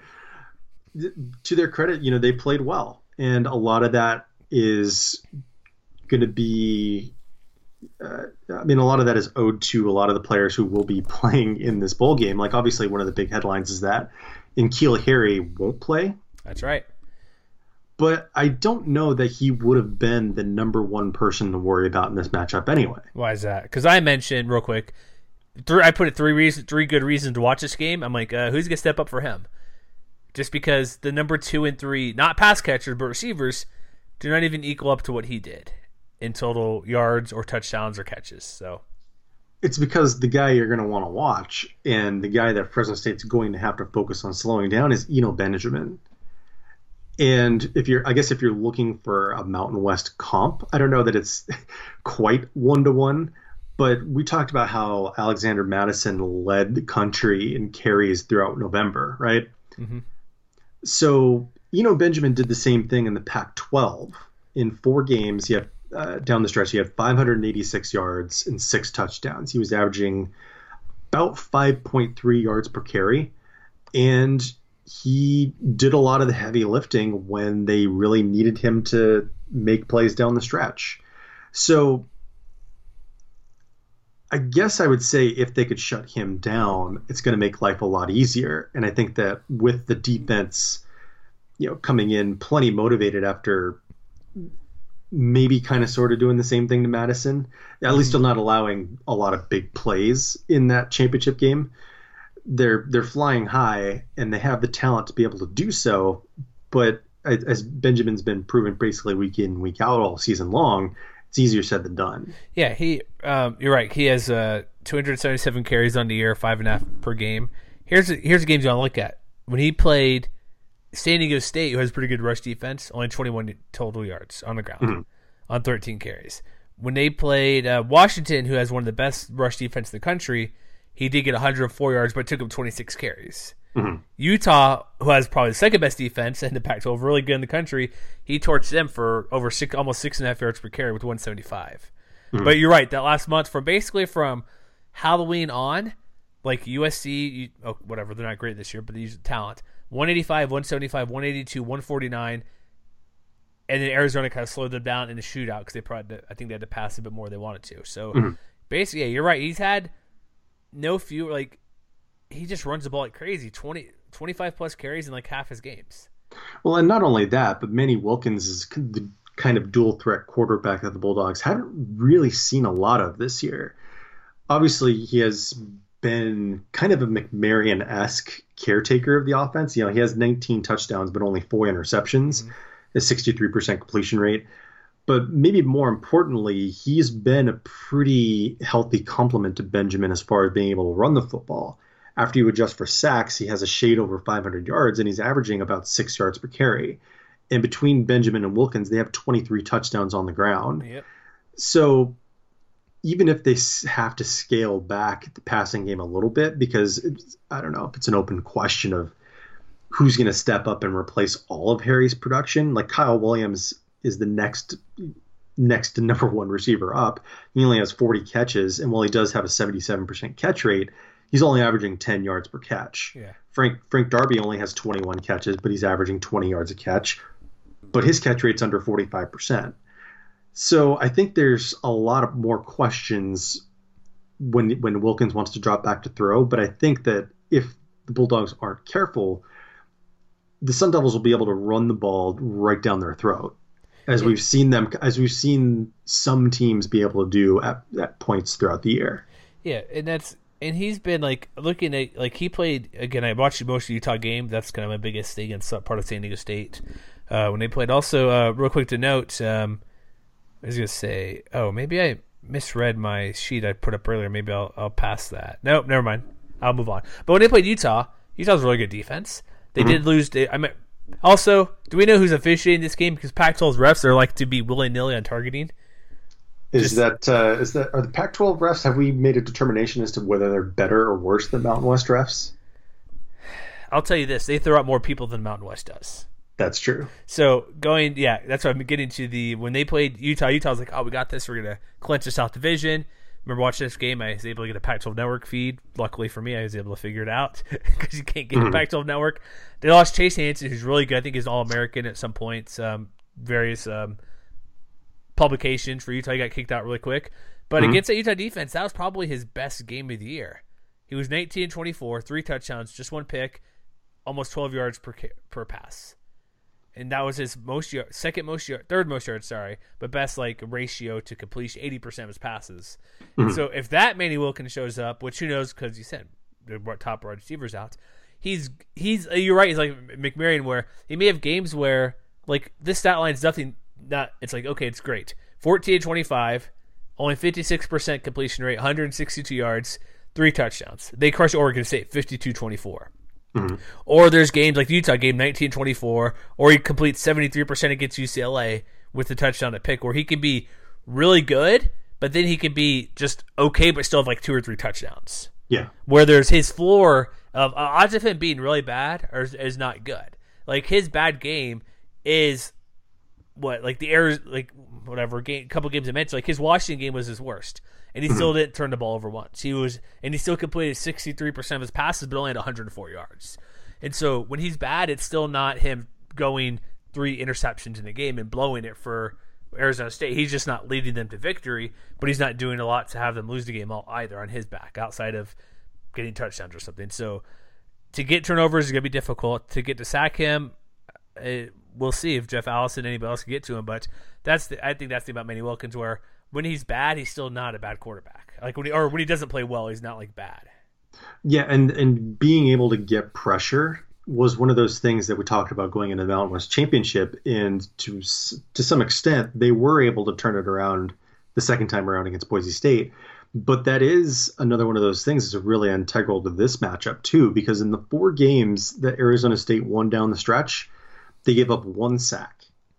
To their credit, you know, they played well, and a lot of that is going to be. Uh, I mean, a lot of that is owed to a lot of the players who will be playing in this bowl game. Like, obviously, one of the big headlines is that N'Keal Harry won't play. That's right. But I don't know that he would have been the number one person to worry about in this matchup anyway. Why is that? Because I mentioned, real quick, three, I put it three reasons, three good reasons to watch this game. I'm like, uh, who's going to step up for him? Just because the number two and three, not pass catchers, but receivers, do not even equal up to what he did in total yards or touchdowns or catches. So it's because the guy you're going to want to watch and the guy that Fresno State's going to have to focus on slowing down is Eno Benjamin. And if you're, I guess if you're looking for a Mountain West comp, I don't know that it's quite one to one, but we talked about how Alexander Madison led the country in carries throughout November, right? Mm-hmm. So Eno Benjamin did the same thing in the Pac twelve. In four games, he had Uh, down the stretch, he had five hundred eighty-six yards and six touchdowns. He was averaging about five point three yards per carry, and he did a lot of the heavy lifting when they really needed him to make plays down the stretch. So I guess I would say if they could shut him down, it's going to make life a lot easier. And I think that with the defense, you know, coming in plenty motivated after maybe kind of sort of doing the same thing to Madison, at least still not allowing a lot of big plays in that championship game. They're they're flying high and they have the talent to be able to do so. But as Benjamin's been proven basically week in, week out all season long, it's easier said than done. Yeah, he um, you're right. He has uh, two hundred seventy-seven carries on the year, five and a half per game. Here's here's the games you want to look at. When he played San Diego State, who has pretty good rush defense, only twenty-one total yards on the ground mm-hmm. on thirteen carries. When they played uh, Washington, who has one of the best rush defense in the country, he did get one hundred four yards, but it took him twenty-six carries. Mm-hmm. Utah, who has probably the second best defense in the Pac twelve, really good in the country, he torched them for over six, almost six and a half yards per carry with one seventy-five. Mm-hmm. But you're right, that last month, from basically from Halloween on, like U S C, you, oh, whatever, they're not great this year, but these talent. one eighty-five, one seventy-five, one eighty-two, one forty-nine, and then Arizona kind of slowed them down in the shootout because they probably, I think they had to pass a bit more than they wanted to. So mm-hmm. basically, yeah, you're right. He's had no few, like, he just runs the ball like crazy, twenty, twenty-five plus carries in like half his games. Well, and not only that, but Manny Wilkins is the kind of dual threat quarterback that the Bulldogs haven't really seen a lot of this year. Obviously, he has been kind of a McMarion-esque caretaker of the offense. You know, he has nineteen touchdowns, but only four interceptions, mm-hmm. a sixty-three percent completion rate. But maybe more importantly, he's been a pretty healthy complement to Benjamin as far as being able to run the football. After you adjust for sacks, he has a shade over five hundred yards, and he's averaging about six yards per carry. And between Benjamin and Wilkins, they have twenty-three touchdowns on the ground. Yep. So even if they have to scale back the passing game a little bit, because it's, I don't know if it's an open question of who's going to step up and replace all of Harry's production. Like Kyle Williams is the next next to number one receiver up. He only has forty catches, and while he does have a seventy-seven percent catch rate, he's only averaging ten yards per catch. Yeah. Frank Frank Darby only has twenty-one catches, but he's averaging twenty yards a catch. But his catch rate's under forty-five percent. So I think there's a lot of more questions when when Wilkins wants to drop back to throw. But I think that if the Bulldogs aren't careful, the Sun Devils will be able to run the ball right down their throat, as yeah. we've seen them, as we've seen some teams be able to do at, at points throughout the year. Yeah, and that's and he's been like looking at like he played again. I watched most of the Utah game. That's kind of my biggest thing against part of San Diego State uh, when they played. Also, uh, real quick to note, um, I was gonna say, oh, maybe I misread my sheet I put up earlier. Maybe I'll I'll pass that. Nope, never mind. I'll move on. But when they played Utah, Utah's a really good defense. They mm-hmm. did lose. I mean, also, do we know who's officiating this game? Because Pac twelve's refs are like to be willy nilly on targeting. Is Just, that uh, is that are the Pac twelve refs? Have we made a determination as to whether they're better or worse than Mountain West refs? I'll tell you this: they throw out more people than Mountain West does. That's true. So going, yeah, that's what I'm getting to. The when they played Utah, Utah was like, "Oh, we got this. We're gonna clinch the South Division." Remember watching this game, I was able to get a Pac twelve network feed. Luckily for me, I was able to figure it out because you can't get mm-hmm. a Pac twelve network. They lost Chase Hansen, who's really good. I think he's All-American at some points. Um, various um, publications for Utah. He got kicked out really quick. But mm-hmm. against that Utah defense, that was probably his best game of the year. He was nineteen and twenty-four, three touchdowns, just one pick, almost twelve yards per per pass. And that was his most yard, second most yard, third most yards, sorry, but best like ratio to completion, eighty percent of his passes. Mm-hmm. So if that Manny Wilkins shows up, which who knows, because you said the top wide receivers out, he's he's you're right. He's like McMarion, where he may have games where like this stat line is nothing. Not it's like okay, it's great. fourteen and twenty-five, only fifty-six percent completion rate, one hundred sixty-two yards, three touchdowns. They crushed Oregon State fifty-two twenty-four. Mm-hmm. Or there's games like the Utah game, nineteen twenty-four, or he completes seventy-three percent against U C L A with the touchdown at pick, where he can be really good, but then he can be just okay, but still have like two or three touchdowns. Yeah. Where there's his floor of uh, odds of him being really bad or is, is not good. Like his bad game is what, like the errors, like whatever, game, couple games I mentioned, like his Washington game was his worst. And he still didn't turn the ball over once. He was, and he still completed sixty-three percent of his passes, but only had one hundred four yards. And so when he's bad, it's still not him going three interceptions in a game and blowing it for Arizona State. He's just not leading them to victory, but he's not doing a lot to have them lose the game all either on his back, outside of getting touchdowns or something. So to get turnovers is going to be difficult. To get to sack him, it, we'll see if Jeff Allison, anybody else can get to him. But that's the, I think that's the thing about Manny Wilkins, where when he's bad, he's still not a bad quarterback. Like when he, or when he doesn't play well, he's not like bad. Yeah, and and being able to get pressure was one of those things that we talked about going into the Mountain West Championship, and to to some extent, they were able to turn it around the second time around against Boise State. But that is another one of those things that's really integral to this matchup too, because in the four games that Arizona State won down the stretch, they gave up one sack.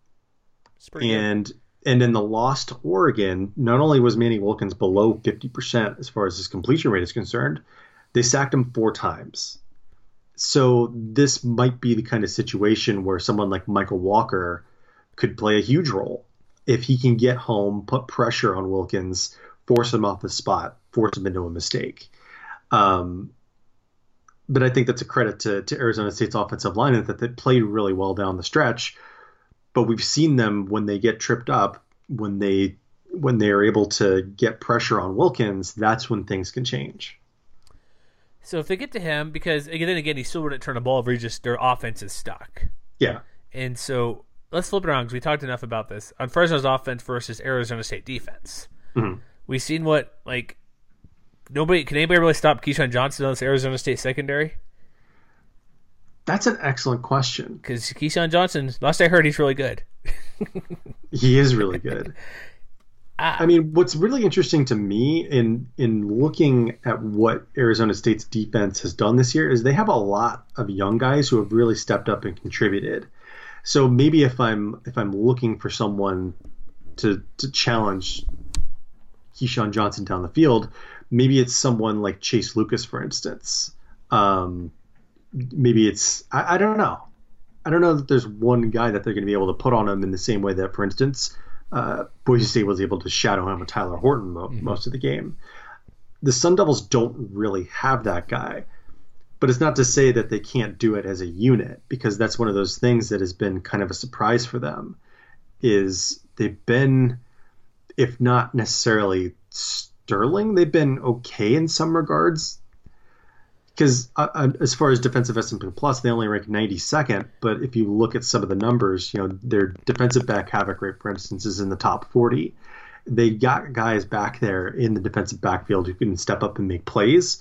And good. And in the loss to Oregon, not only was Manny Wilkins below fifty percent as far as his completion rate is concerned, they sacked him four times. So this might be the kind of situation where someone like Michael Walker could play a huge role. If he can get home, put pressure on Wilkins, force him off the spot, force him into a mistake. Um, but I think that's a credit to, to Arizona State's offensive line, that they played really well down the stretch. But we've seen them when they get tripped up, when they when they are able to get pressure on Wilkins, that's when things can change. So if they get to him, because again, then again, he still wouldn't turn the ball over. He just their offense is stuck. Yeah. And so let's flip it around because we talked enough about this on Fresno's offense versus Arizona State defense. Mm-hmm. We've seen what like nobody can anybody really stop Keyshawn Johnson on this Arizona State secondary? That's an excellent question. Because Keyshawn Johnson, last I heard, he's really good. He is really good. ah. I mean, what's really interesting to me in in looking at what Arizona State's defense has done this year is they have a lot of young guys who have really stepped up and contributed. So maybe if I'm if I'm looking for someone to to challenge Keyshawn Johnson down the field, maybe it's someone like Chase Lucas, for instance. Um, maybe it's I, I don't know. I don't know that there's one guy that they're going to be able to put on him in the same way that, for instance, uh, Boise State was able to shadow him with Tyler Horton mo- mm-hmm. most of the game. the Sun Devils don't really have that guy. But it's not to say that they can't do it as a unit, because that's one of those things that has been kind of a surprise for them, is they've been, if not necessarily sterling, they've been okay in some regards. Because uh, as far as defensive S and P Plus, they only rank ninety-second. But if you look at some of the numbers, you know, their defensive back havoc rate, for instance, is in the top forty. They got guys back there in the defensive backfield who can step up and make plays.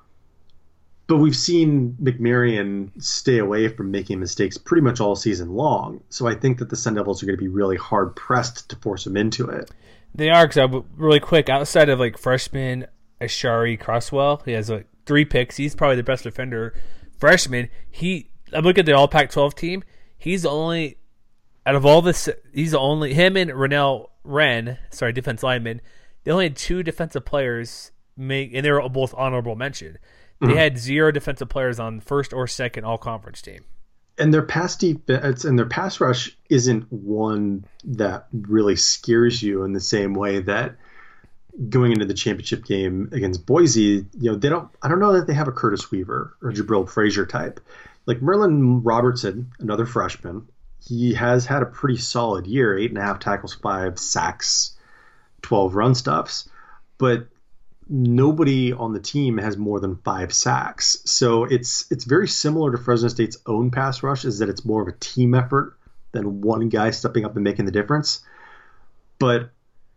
But we've seen McMaryion stay away from making mistakes pretty much all season long. So I think that the Sun Devils are going to be really hard pressed to force him into it. They are, because really quick, outside of like freshman Ashari Crosswell, he has like three picks. He's probably the best defender freshman. He, I look at the All Pac twelve team. He's the only out of all this. He's the only him and Rennell Wren, sorry, defense lineman. They only had two defensive players make, and they were both honorable mention. They mm-hmm. had zero defensive players on first or second all conference team. And their pass defense and their pass rush isn't one that really scares you in the same way that going into the championship game against Boise, you know, they don't, I don't know that they have a Curtis Weaver or Jabril Frazier type. Like Merlin Robertson, another freshman, he has had a pretty solid year, eight and a half tackles, five sacks, twelve run stuffs, but nobody on the team has more than five sacks. So it's it's very similar to Fresno State's own pass rush, is that it's more of a team effort than one guy stepping up and making the difference. But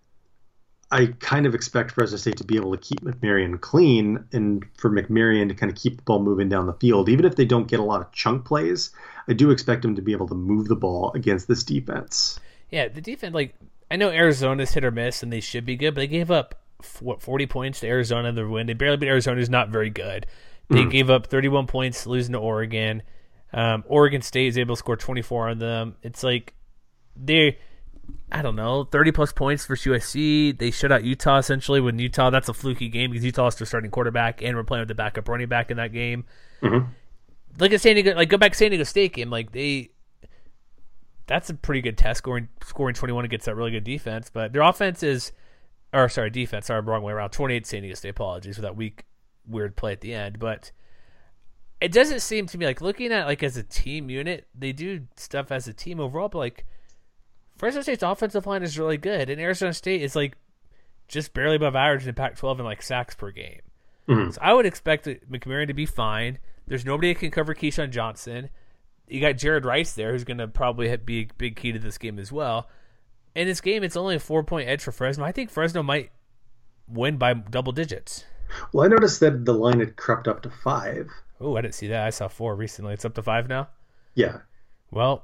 I kind of expect Fresno State to be able to keep McMaryion clean and for McMaryion to kind of keep the ball moving down the field. Even if they don't get a lot of chunk plays, I do expect him to be able to move the ball against this defense. Yeah, the defense, like, I know Arizona's hit or miss and they should be good, but they gave up what, forty points to Arizona in the win. They barely beat Arizona, who's not very good. They mm. gave up thirty-one points losing to Oregon. Um, Oregon State is able to score twenty-four on them. It's like they, I don't know, thirty plus points versus U S C. They shut out Utah essentially. When Utah, that's a fluky game because Utah is their starting quarterback and we're playing with the backup running back in that game. Mm-hmm. Look at San Diego, like go back to San Diego State game. Like they, that's a pretty good test, scoring scoring twenty-one against that really good defense. But their offense is. Or, sorry, defense. Sorry, wrong way around. twenty-eight San Diego State. Apologies for that weak, weird play at the end. But it doesn't seem to me like looking at like as a team unit, they do stuff as a team overall. But like Fresno State's offensive line is really good, and Arizona State is like just barely above average in Pac twelve in like sacks per game. Mm-hmm. So I would expect McMaryion to be fine. There's nobody that can cover Keyshawn Johnson. You got Jared Rice there, who's going to probably be a big key to this game as well. In this game, it's only a four-point edge for Fresno. I think Fresno might win by double digits. Well, I noticed that the line had crept up to five. Oh, I didn't see that. I saw four recently. It's up to five now? Yeah. Well,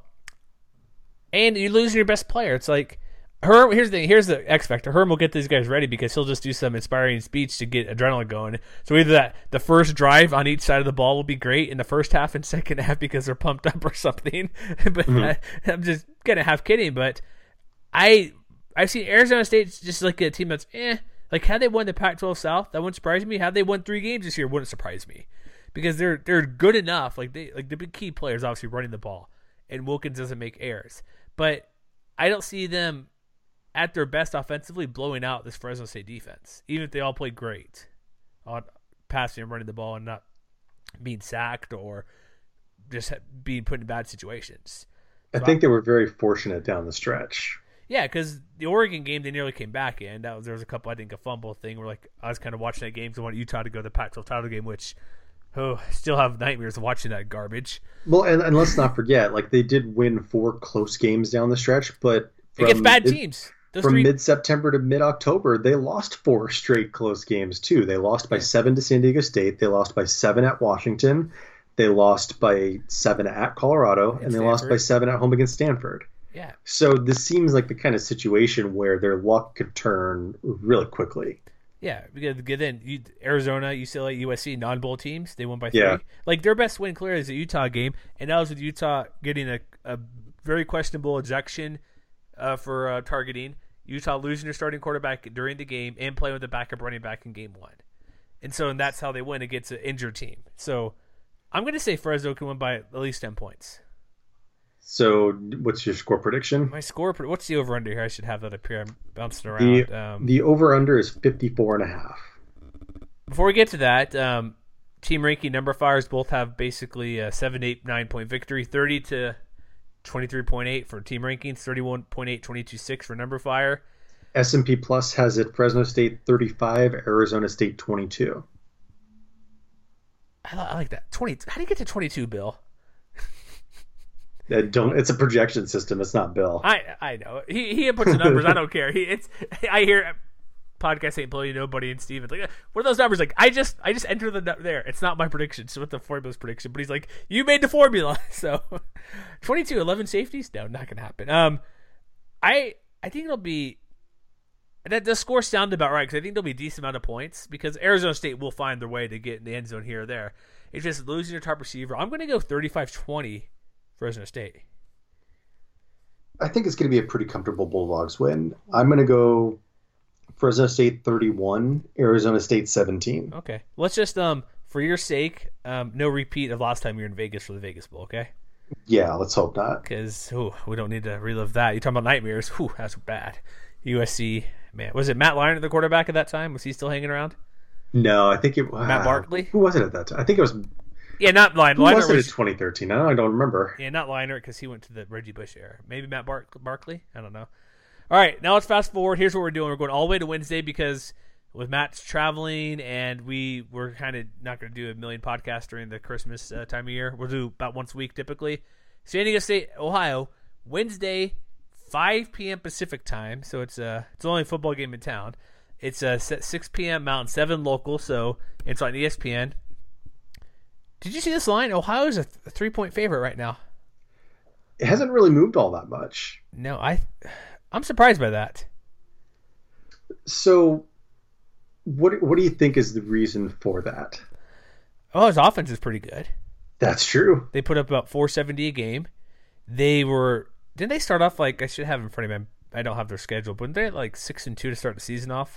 and you lose your best player. It's like, Herm, here's the here's the X factor. Herm will get these guys ready because he'll just do some inspiring speech to get adrenaline going. So either that the first drive on each side of the ball will be great in the first half and second half because they're pumped up or something. But mm-hmm. I, I'm just kind of half kidding, but I I've seen Arizona State just like a team that's eh. Like had they won the Pac twelve South, that wouldn't surprise me. Had they won three games this year, wouldn't surprise me, because they're they're good enough. Like they like the big key players obviously running the ball, and Wilkins doesn't make errors. But I don't see them at their best offensively blowing out this Fresno State defense, even if they all played great on passing and running the ball and not being sacked or just being put in bad situations. So I think I, they were very fortunate down the stretch. Yeah, because the Oregon game, they nearly came back in. That was, there was a couple, I think, a fumble thing where like I was kind of watching that game because I wanted Utah to go to the Pac twelve title game, which, oh, I still have nightmares of watching that garbage. Well, and, and let's not forget, like they did win four close games down the stretch, but from, against bad teams. Those from three... mid-September to mid-October, they lost four straight close games too. They lost by seven to San Diego State. They lost by seven at Washington. They lost by seven at Colorado, and, and they Stanford. lost by seven at home against Stanford. Yeah. So this seems like the kind of situation where their luck could turn really quickly. Yeah, because then you, Arizona, U C L A, U S C, non-bowl teams, they won by three. Yeah. Like their best win clearly is the Utah game, and that was with Utah getting a, a very questionable ejection uh, for uh, targeting. Utah losing their starting quarterback during the game and playing with the backup running back in game one. And so and that's how they win against an injured team. So I'm going to say Fresno can win by at least ten points. So what's your score prediction? My score, what's the over-under here? I should have that up here. I'm bouncing around. The, um, the over-under is fifty-four and a half. before we get to that, um, team ranking number fires both have basically a seven, eight, nine point victory, thirty to twenty-three point eight for team rankings, thirty-one point eight, twenty-two point six for number fire. S and P Plus has it Fresno State thirty-five, Arizona State twenty-two. I, I like that. twenty. How do you get to twenty-two, Bill? Uh, don't. It's a projection system. It's not Bill. I I know. He he inputs the numbers. I don't care. He it's. I hear podcast ain't blowing nobody and Steven's like, what are those numbers? Like, I just I just enter the there. It's not my prediction. So what the formula's prediction? But he's like, you made the formula. So twenty-two, eleven safeties? No, not gonna happen. Um, I I think it'll be. That the score sounded about right because I think there'll be a decent amount of points because Arizona State will find their way to get in the end zone here or there. It's just losing your top receiver. I'm going to go thirty-five twenty for Arizona State. I think it's going to be a pretty comfortable Bulldogs win. I'm going to go Fresno State thirty-one, Arizona State seventeen. Okay. Let's just, um, for your sake, um, no repeat of last time you were in Vegas for the Vegas Bowl, okay? Yeah, let's hope not. Because we don't need to relive that. You're talking about nightmares. Whew, that's bad. U S C, man. Was it Matt Leinart, the quarterback at that time? Was he still hanging around? No, I think it was... Matt uh, Barkley? Who was it at that time? I think it was... Yeah, not Leinart. Who Leinart was it was, in twenty thirteen? I don't, I don't remember. Yeah, not Leinart because he went to the Reggie Bush era. Maybe Matt Bar- Barkley? I don't know. All right, now let's fast forward. Here's what we're doing. We're going all the way to Wednesday because with Matt's traveling and we we're kind of not going to do a million podcasts during the Christmas uh, time of year. We'll do about once a week typically. San Diego State, Ohio, Wednesday, five p.m. Pacific time. So it's uh it's the only football game in town. It's uh six p.m. Mountain, seven local. So it's on E S P N. Did you see this line? Ohio is a, th- a three-point favorite right now. It hasn't really moved all that much. No, I, I'm surprised by that. So, what what do you think is the reason for that? Oh, his offense is pretty good. That's true. They put up about four seventy a game. They were didn't they start off like I should have in front of me. I don't have their schedule, but they like six and two to start the season off.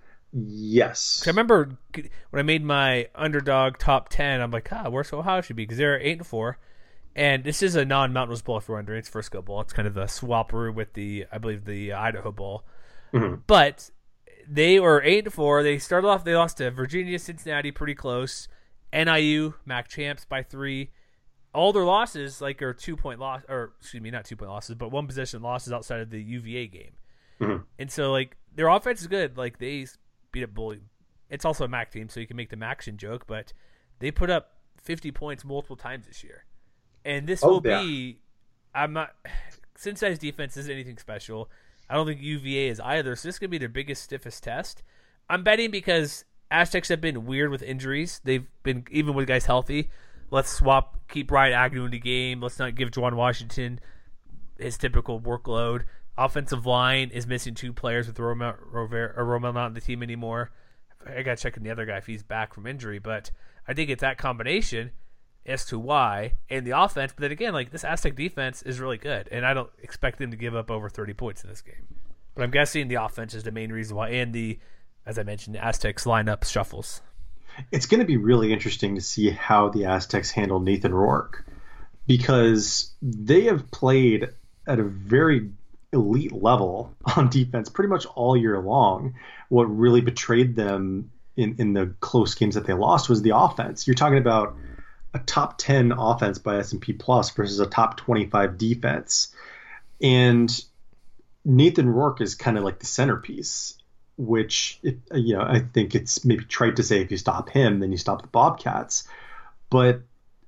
Yes. I remember when I made my underdog top ten, I'm like, ah, where's Ohio should be because they're eight and four, and this is a non-Mountain West Bowl if you're wondering. It's Frisco Bowl. It's kind of the swapperoo with the I believe the Idaho Bowl, mm-hmm. but they were eight and four. They started off. They lost to Virginia, Cincinnati, pretty close. N I U, M A C champs by three. All their losses like are two point loss, or excuse me, not two point losses, but one possession losses outside of the U V A game. Mm-hmm. And so like their offense is good. Like they beat up Bully. It's also a M A C team, so you can make the Maxion joke, but they put up fifty points multiple times this year. And this oh, will yeah. be, I'm not, Cincinnati's defense isn't anything special. I don't think U V A is either, so this is going to be their biggest, stiffest test. I'm betting because Aztecs have been weird with injuries. They've been, even with guys healthy, let's swap, keep Ryan Agnew in the game. Let's not give Juwan Washington his typical workload. Offensive line is missing two players with Romel, Rover, or Romel not on the team anymore. I got to check on the other guy if he's back from injury, but I think it's that combination as to why, and the offense. But then again, like this Aztec defense is really good, and I don't expect them to give up over thirty points in this game. But I'm guessing the offense is the main reason why, and the, as I mentioned, the Aztecs lineup shuffles. It's going to be really interesting to see how the Aztecs handle Nathan Rourke because they have played at a very elite level on defense pretty much all year long. What really betrayed them in, in the close games that they lost was the offense. You're talking about a top ten offense by S and P Plus versus a top twenty-five defense. And Nathan Rourke is kind of like the centerpiece, which, it, you know, I think it's maybe trite to say if you stop him, then you stop the Bobcats. But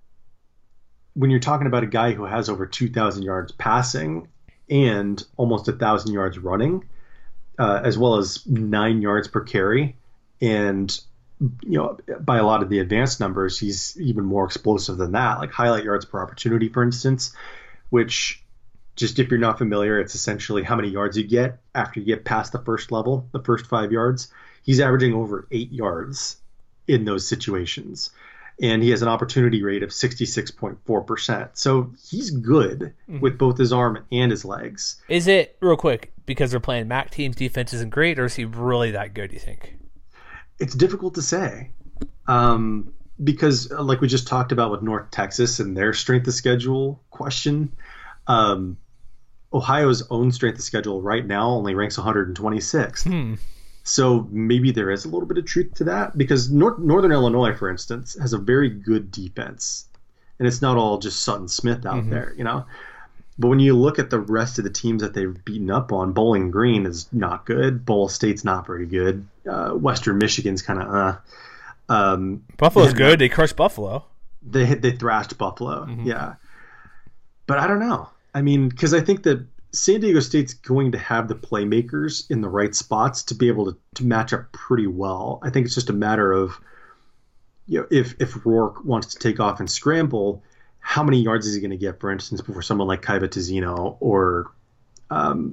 when you're talking about a guy who has over two thousand yards passing and almost one thousand yards running, uh, as well as nine yards per carry, and you know, by a lot of the advanced numbers, he's even more explosive than that, like highlight yards per opportunity, for instance, which just if you're not familiar, it's essentially how many yards you get after you get past the first level, the first five yards. He's averaging over eight yards in those situations. And he has an opportunity rate of sixty-six point four percent. So he's good mm-hmm. with both his arm and his legs. Is it, real quick, because they're playing M A C teams, defense isn't great, or is he really that good, do you think? It's difficult to say. Um, because like we just talked about with North Texas and their strength of schedule question, um, Ohio's own strength of schedule right now only ranks one hundred twenty-sixth. Hmm. So maybe there is a little bit of truth to that because North, Northern Illinois, for instance, has a very good defense, and it's not all just Sutton Smith out mm-hmm. there, you know. But when you look at the rest of the teams that they've beaten up on, Bowling Green is not good. Ball State's not very good. Uh, Western Michigan's kind of uh. Um, Buffalo's good. Not, they crushed Buffalo. They they thrashed Buffalo. Mm-hmm. Yeah, but I don't know. I mean, because I think that San Diego State's going to have the playmakers in the right spots to be able to, to match up pretty well. I think it's just a matter of, you know, if if Rourke wants to take off and scramble, how many yards is he going to get, for instance, before someone like Kaiba Tizino or um,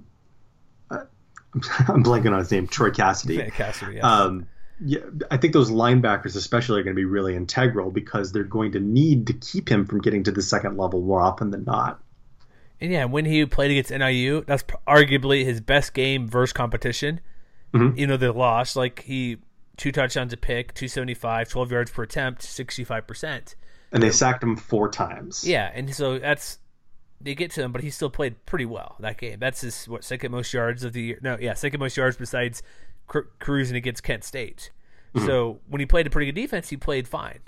I'm blanking on his name, Troy Cassidy. Yeah, Cassidy, yes. Um, yeah, I think those linebackers especially are going to be really integral because they're going to need to keep him from getting to the second level more often than not. And yeah, when he played against N I U, that's arguably his best game versus competition. Mm-hmm. You know, they lost. Like, he, two touchdowns a pick, two seventy-five, twelve yards per attempt, sixty-five percent. And they sacked him four times. Yeah, and so that's, they get to him, but he still played pretty well that game. That's his, what, second most yards of the year? No, yeah, second most yards besides cru- cruising against Kent State. Mm-hmm. So when he played a pretty good defense, he played fine.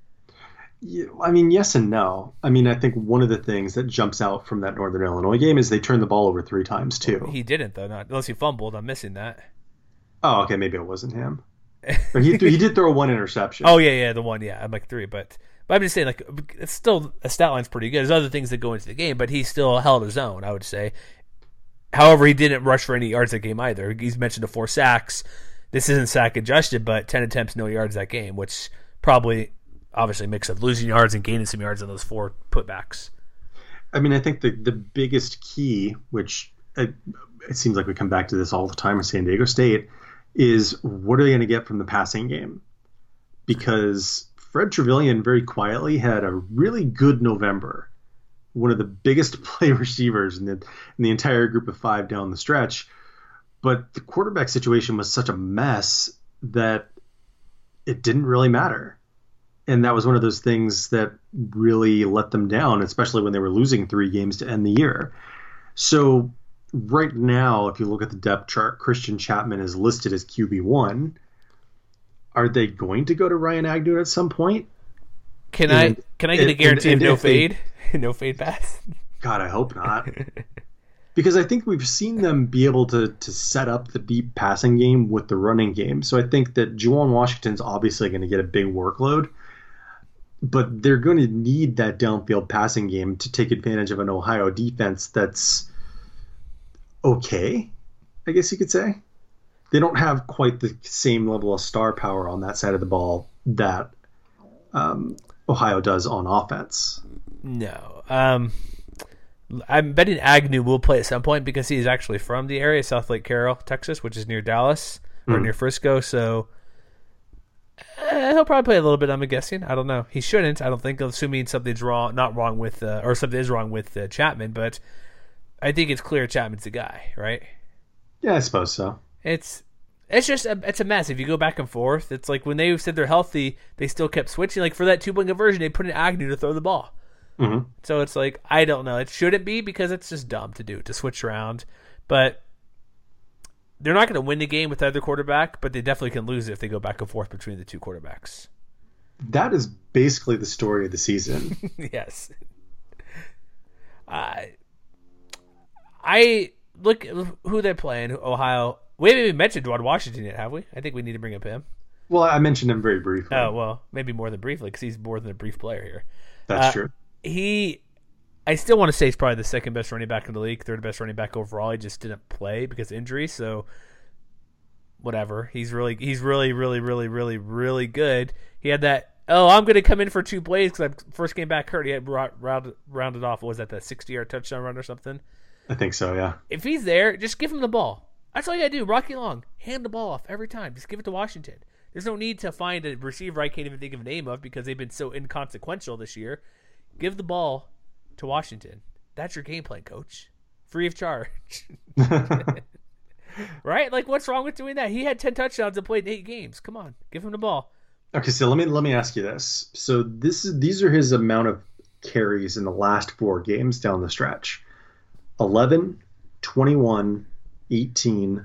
Yeah, I mean, yes and no. I mean, I think one of the things that jumps out from that Northern Illinois game is they turned the ball over three times too. He didn't though, not unless he fumbled. I'm missing that. Oh, okay, maybe it wasn't him. Or he he did throw one interception. Oh yeah, yeah, the one, yeah, I'm like three, but but I'm just saying, like, it's still a stat line's pretty good. There's other things that go into the game, but he still held his own, I would say. However, he didn't rush for any yards that game either. He's mentioned the four sacks. This isn't sack adjusted, but ten attempts, no yards that game, which probably. Obviously a mix of losing yards and gaining some yards on those four putbacks. I mean, I think the, the biggest key, which it, it seems like we come back to this all the time with San Diego State, is what are they going to get from the passing game? Because Fred Trevelyan very quietly had a really good November, one of the biggest play receivers in the, in the entire group of five down the stretch. But the quarterback situation was such a mess that it didn't really matter. And that was one of those things that really let them down, especially when they were losing three games to end the year. So right now, if you look at the depth chart, Christian Chapman is listed as Q B one. Are they going to go to Ryan Agnew at some point? Can and, I can I get and, a guarantee and, and, of no fade? They, no fade pass? God, I hope not. Because I think we've seen them be able to to set up the deep passing game with the running game. So I think that Juwan Washington's obviously going to get a big workload. But they're going to need that downfield passing game to take advantage of an Ohio defense that's okay, I guess you could say. They don't have quite the same level of star power on that side of the ball that um, Ohio does on offense. No. Um, I'm betting Agnew will play at some point because he's actually from the area, South Lake Carroll, Texas, which is near Dallas or mm. near Frisco, so... Uh, he'll probably play a little bit, I'm guessing. I don't know. He shouldn't, I don't think, assuming something's wrong, not wrong with, uh, or something is wrong with uh, Chapman, but I think it's clear Chapman's the guy, right? Yeah, I suppose so. It's it's just, a, it's a mess. If you go back and forth, it's like when they said they're healthy, they still kept switching. Like for that two-point conversion, they put in Agnew to throw the ball. Mm-hmm. So it's like, I don't know. It shouldn't be because it's just dumb to do, to switch around. But they're not going to win the game with either quarterback, but they definitely can lose it if they go back and forth between the two quarterbacks. That is basically the story of the season. Yes. Uh, I look who they're playing. Ohio. We haven't even mentioned Dwad Washington yet, have we? I think we need to bring up him. Well, I mentioned him very briefly. Oh, well, maybe more than briefly because he's more than a brief player here. That's uh, true. He... I still want to say he's probably the second best running back in the league, third best running back overall. He just didn't play because of injury, so whatever. He's really, he's really, really, really, really, really good. He had that. Oh, I'm going to come in for two plays because I first came back hurt. He had rounded, rounded off. What was that? That sixty-yard touchdown run or something? I think so. Yeah. If he's there, just give him the ball. That's all you got to do. Rocky Long, hand the ball off every time. Just give it to Washington. There's no need to find a receiver I can't even think of a name of because they've been so inconsequential this year. Give the ball to Washington. That's your game plan, coach. Free of charge. Right? Like, what's wrong with doing that? He had ten touchdowns and played eight games. Come on, give him the ball. Okay, so let me let me ask you this. So this is these are his amount of carries in the last four games down the stretch. eleven, twenty-one, eighteen,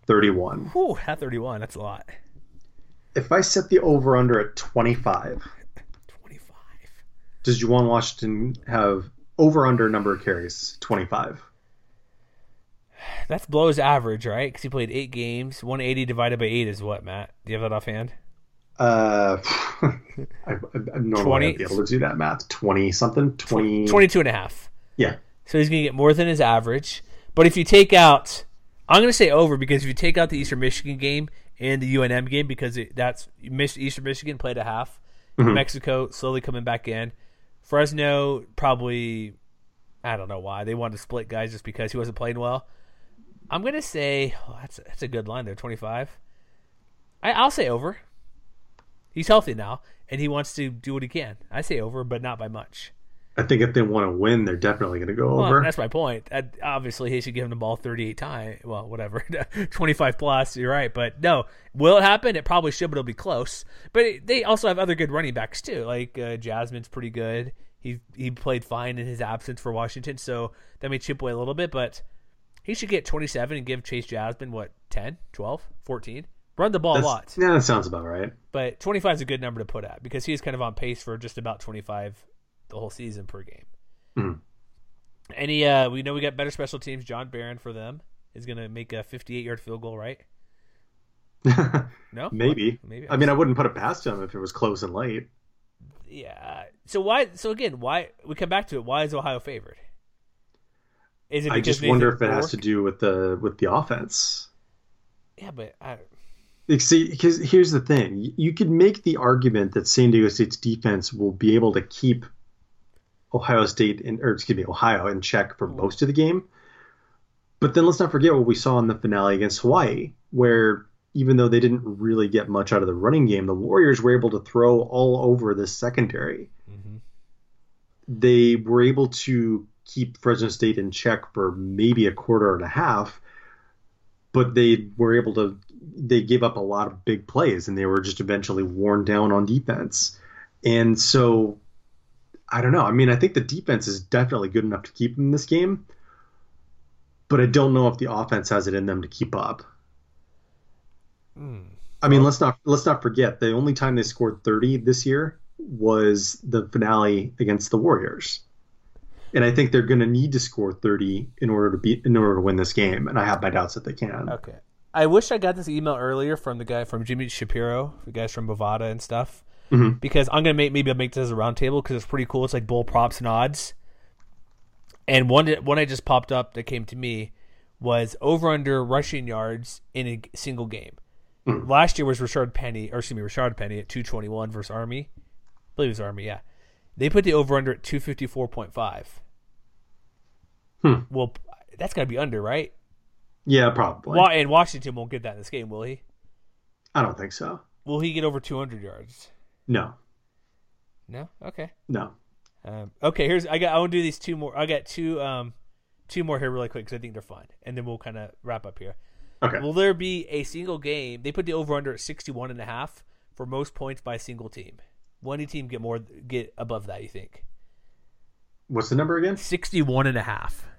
thirty-one. Whew, at thirty-one, that's a lot. If I set the over-under at twenty-five, twenty-five. Does Juwan Washington have over-under number of carries? twenty-five. That's below his average, right? Because he played eight games. one eighty divided by eight is what, Matt? Do you have that offhand? Uh, I, I, I normally twenty wouldn't be able to do that math. twenty-something? twenty... twenty-two and a half. Yeah. So he's going to get more than his average. But if you take out... I'm going to say over because if you take out the Eastern Michigan game and the U N M game, because it, that's Eastern Michigan played a half. Mm-hmm. Mexico slowly coming back in. Fresno probably... I don't know why. They wanted to split guys just because he wasn't playing well. I'm going to say... Oh, that's, that's a good line there, twenty-five. I, I'll say over. He's healthy now, and he wants to do what he can. I say over, but not by much. I think if they want to win, they're definitely going to go well, over. That's my point. I, obviously, he should give him the ball thirty-eight times. Well, whatever. twenty-five plus, you're right. But no, will it happen? It probably should, but it'll be close. But it, they also have other good running backs, too. Like uh, Jasmine's pretty good. He he played fine in his absence for Washington, so that may chip away a little bit. But he should get twenty-seven and give Chase Jasmine, what, ten, twelve, fourteen? Run the ball That's, a lot. Yeah, that sounds about right. But twenty-five is a good number to put at because he's kind of on pace for just about twenty-five the whole season per game. Mm. Any, uh, we know we got better special teams. John Barron for them is going to make a fifty-eight-yard field goal, right? No? Maybe. Well, maybe. I mean, I wouldn't put it past him if it was close and late. Yeah. So why? So again, why we come back to it? Why is Ohio favored? Is it? I just Nathan wonder if it Rourke? has to do with the with the offense. Yeah, but I. See, because here's the thing: you could make the argument that San Diego State's defense will be able to keep Ohio State in, or excuse me, Ohio in check for most of the game. But then let's not forget what we saw in the finale against Hawaii, where even though they didn't really get much out of the running game, the Warriors were able to throw all over the secondary. Mm-hmm. They were able to keep Fresno State in check for maybe a quarter and a half, but they were able to. They gave up a lot of big plays, and they were just eventually worn down on defense. And so, I don't know. I mean, I think the defense is definitely good enough to keep them in this game, but I don't know if the offense has it in them to keep up. Mm. I mean, well, let's not let's not forget the only time they scored thirty this year was the finale against the Warriors, and I think they're going to need to score thirty in order to beat in order to win this game. And I have my doubts that they can. Okay. I wish I got this email earlier from the guy from Jimmy Shapiro, the guys from Bovada and stuff, mm-hmm. because I'm gonna make maybe I'll make this as a roundtable because it's pretty cool. It's like bowl props and odds. And one one I just popped up that came to me was over under rushing yards in a single game. Mm-hmm. Last year was Rashard Penny, or excuse me, Rashard Penny at two twenty-one versus Army. I believe it was Army, yeah. They put the over under at two fifty-four point five. Hmm. Well, that's got to be under, right? Yeah, probably. And Washington won't get that in this game, will he? I don't think so. Will he get over two hundred yards? No. No? Okay. No. Um, okay, here's I got I want to do these two more. I got two um two more here really quick because I think they're fun. And then we'll kind of wrap up here. Okay. Will there be a single game? They put the over under at sixty-one and a half for most points by a single team. Will any team get more get above that, you think? What's the number again? sixty-one and a half.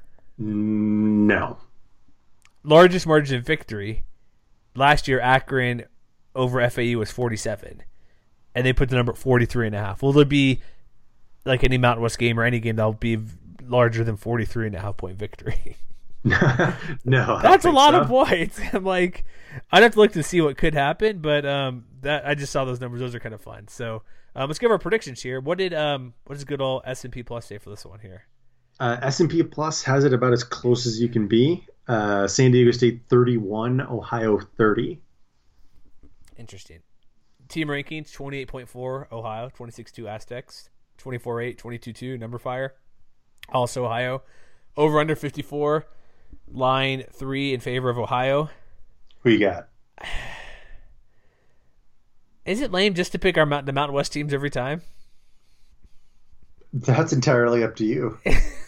No. Largest margin of victory last year, Akron over F A U was forty-seven, and they put the number at forty-three and a half. Will there be like any Mountain West game or any game that'll be larger than forty-three and a half point victory? No, that's a lot so. of points. I'm like, I'd have to look to see what could happen, but um, that I just saw those numbers. Those are kind of fun. So um, let's give our predictions here. What did um, what does good old S and P Plus say for this one here? Uh, S and P Plus has it about as close as you can be. Uh, San Diego State thirty-one, Ohio thirty. Interesting. Team rankings, twenty-eight point four Ohio, twenty-six point two Aztecs, twenty-four point eight, twenty-two point two Number Fire. Also Ohio. Over under fifty-four, line three in favor of Ohio. Who you got? Is it lame just to pick our Mount, the Mountain West teams every time? That's entirely up to you.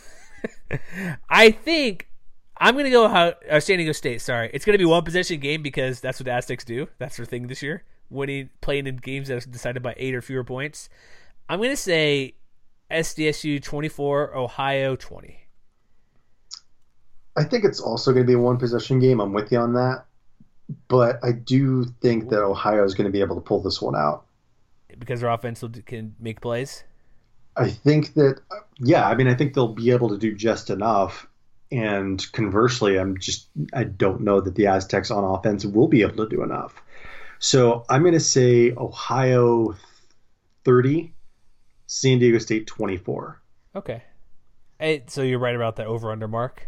I think I'm going to go how, uh, San Diego State. Sorry. It's going to be one possession game because that's what the Aztecs do. That's their thing this year. Winning, playing in games that are decided by eight or fewer points. I'm going to say S D S U twenty-four, Ohio twenty. I think it's also going to be a one possession game. I'm with you on that. but I do think that Ohio is going to be able to pull this one out. Because their offense will, can make plays? I think that, yeah, I mean, I think they'll be able to do just enough. And conversely, I'm just, I don't know that the Aztecs on offense will be able to do enough. So I'm going to say Ohio thirty, San Diego State twenty-four. Okay. Hey, so you're right about that over-under mark?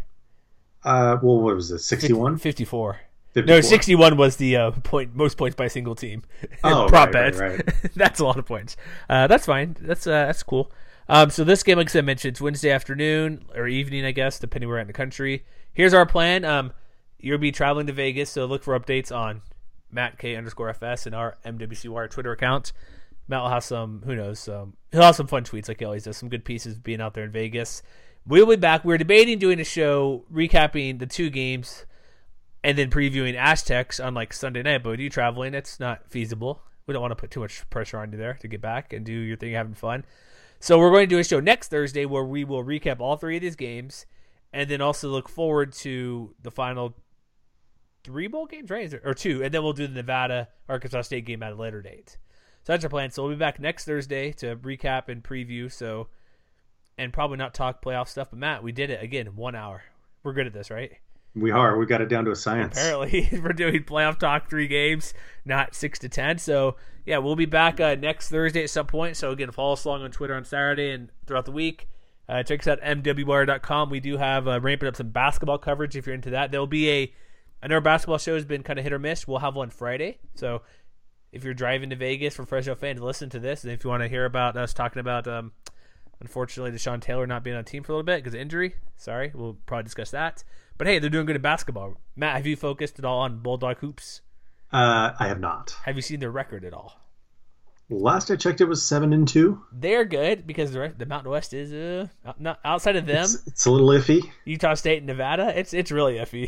Uh, well, what was it, sixty-one? fifty-four. fifty-four. No, sixty-one was the uh, point most points by a single team. Oh, prop right, bets. right, right. That's a lot of points. Uh, that's fine. That's uh, that's cool. Um, so this game, like I mentioned, it's Wednesday afternoon or evening, I guess, depending where we're at in the country. Here's our plan. Um, you'll be traveling to Vegas, so look for updates on Matt K underscore F S and our M W C Wire Twitter account. Matt will have some, who knows, um, he'll have some fun tweets like he always does, some good pieces being out there in Vegas. We'll be back. We're debating doing a show recapping the two games and then previewing Aztecs on like Sunday night, but with you traveling, it's not feasible. We don't want to put too much pressure on you there to get back and do your thing, having fun. So we're going to do a show next Thursday where we will recap all three of these games and then also look forward to the final three bowl games, right? Or two, and then we'll do the Nevada-Arkansas State game at a later date. So that's our plan. So we'll be back next Thursday to recap and preview, so and probably not talk playoff stuff. But, Matt, we did it again, one hour. We're good at this, right? We are. We got it down to a science. Apparently, we're doing playoff talk, three games, not six to ten. So, yeah, we'll be back uh, next Thursday at some point. So, again, follow us along on Twitter on Saturday and throughout the week. Uh, check us out at M W wire dot com. We do have uh, ramping up some basketball coverage if you're into that. There'll be a – I know our basketball show has been kind of hit or miss. We'll have one Friday. So, if you're driving to Vegas for Fresno fans, listen to this. And if you want to hear about us talking about, um, unfortunately, Deshaun Taylor not being on the team for a little bit because of injury, sorry, we'll probably discuss that. But, hey, they're doing good in basketball. Matt, have you focused at all on Bulldog hoops? Uh, I have not. Have you seen their record at all? Last I checked, it was seven and two. They're good because the, the Mountain West is uh, not outside of them. It's, it's a little iffy. Utah State and Nevada, it's it's really iffy.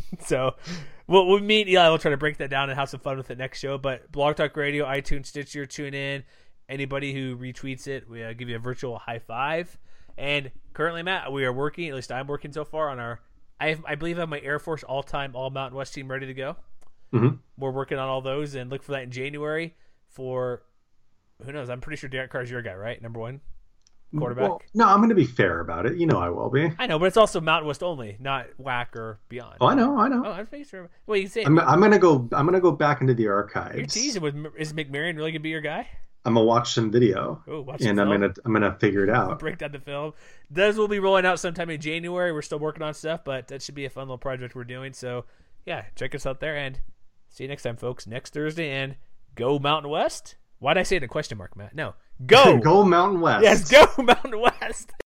So we'll, we'll meet Eli. We'll try to break that down and have some fun with it next show. But Blog Talk Radio, iTunes, Stitcher, tune in. Anybody who retweets it, we uh, give you a virtual high five. And currently, Matt, we are working. At least I'm working so far on our. I have, I believe I have my Air Force all-time all Mountain West team ready to go. Mm-hmm. We're working on all those and look for that in January for. Who knows? I'm pretty sure Derek Carr's your guy, right? Number one quarterback. Well, no, I'm going to be fair about it. You know I will be. I know, but it's also Mountain West only, not W A C or beyond. Oh, I know, I know. Oh, I'm making sure. Well, you say I'm, I'm going to go. I'm going to go back into the archives. You're teasing with is McMarion really going to be your guy? I'm gonna watch some video. Oh, watch and some I'm film. gonna I'm gonna figure it out. Break down the film. Those will be rolling out sometime in January. We're still working on stuff, but that should be a fun little project we're doing. So, yeah, check us out there and see you next time, folks. Next Thursday, and go Mountain West. Why did I say it in a question mark, Matt? No. Go! Go Mountain West. Yes, go Mountain West.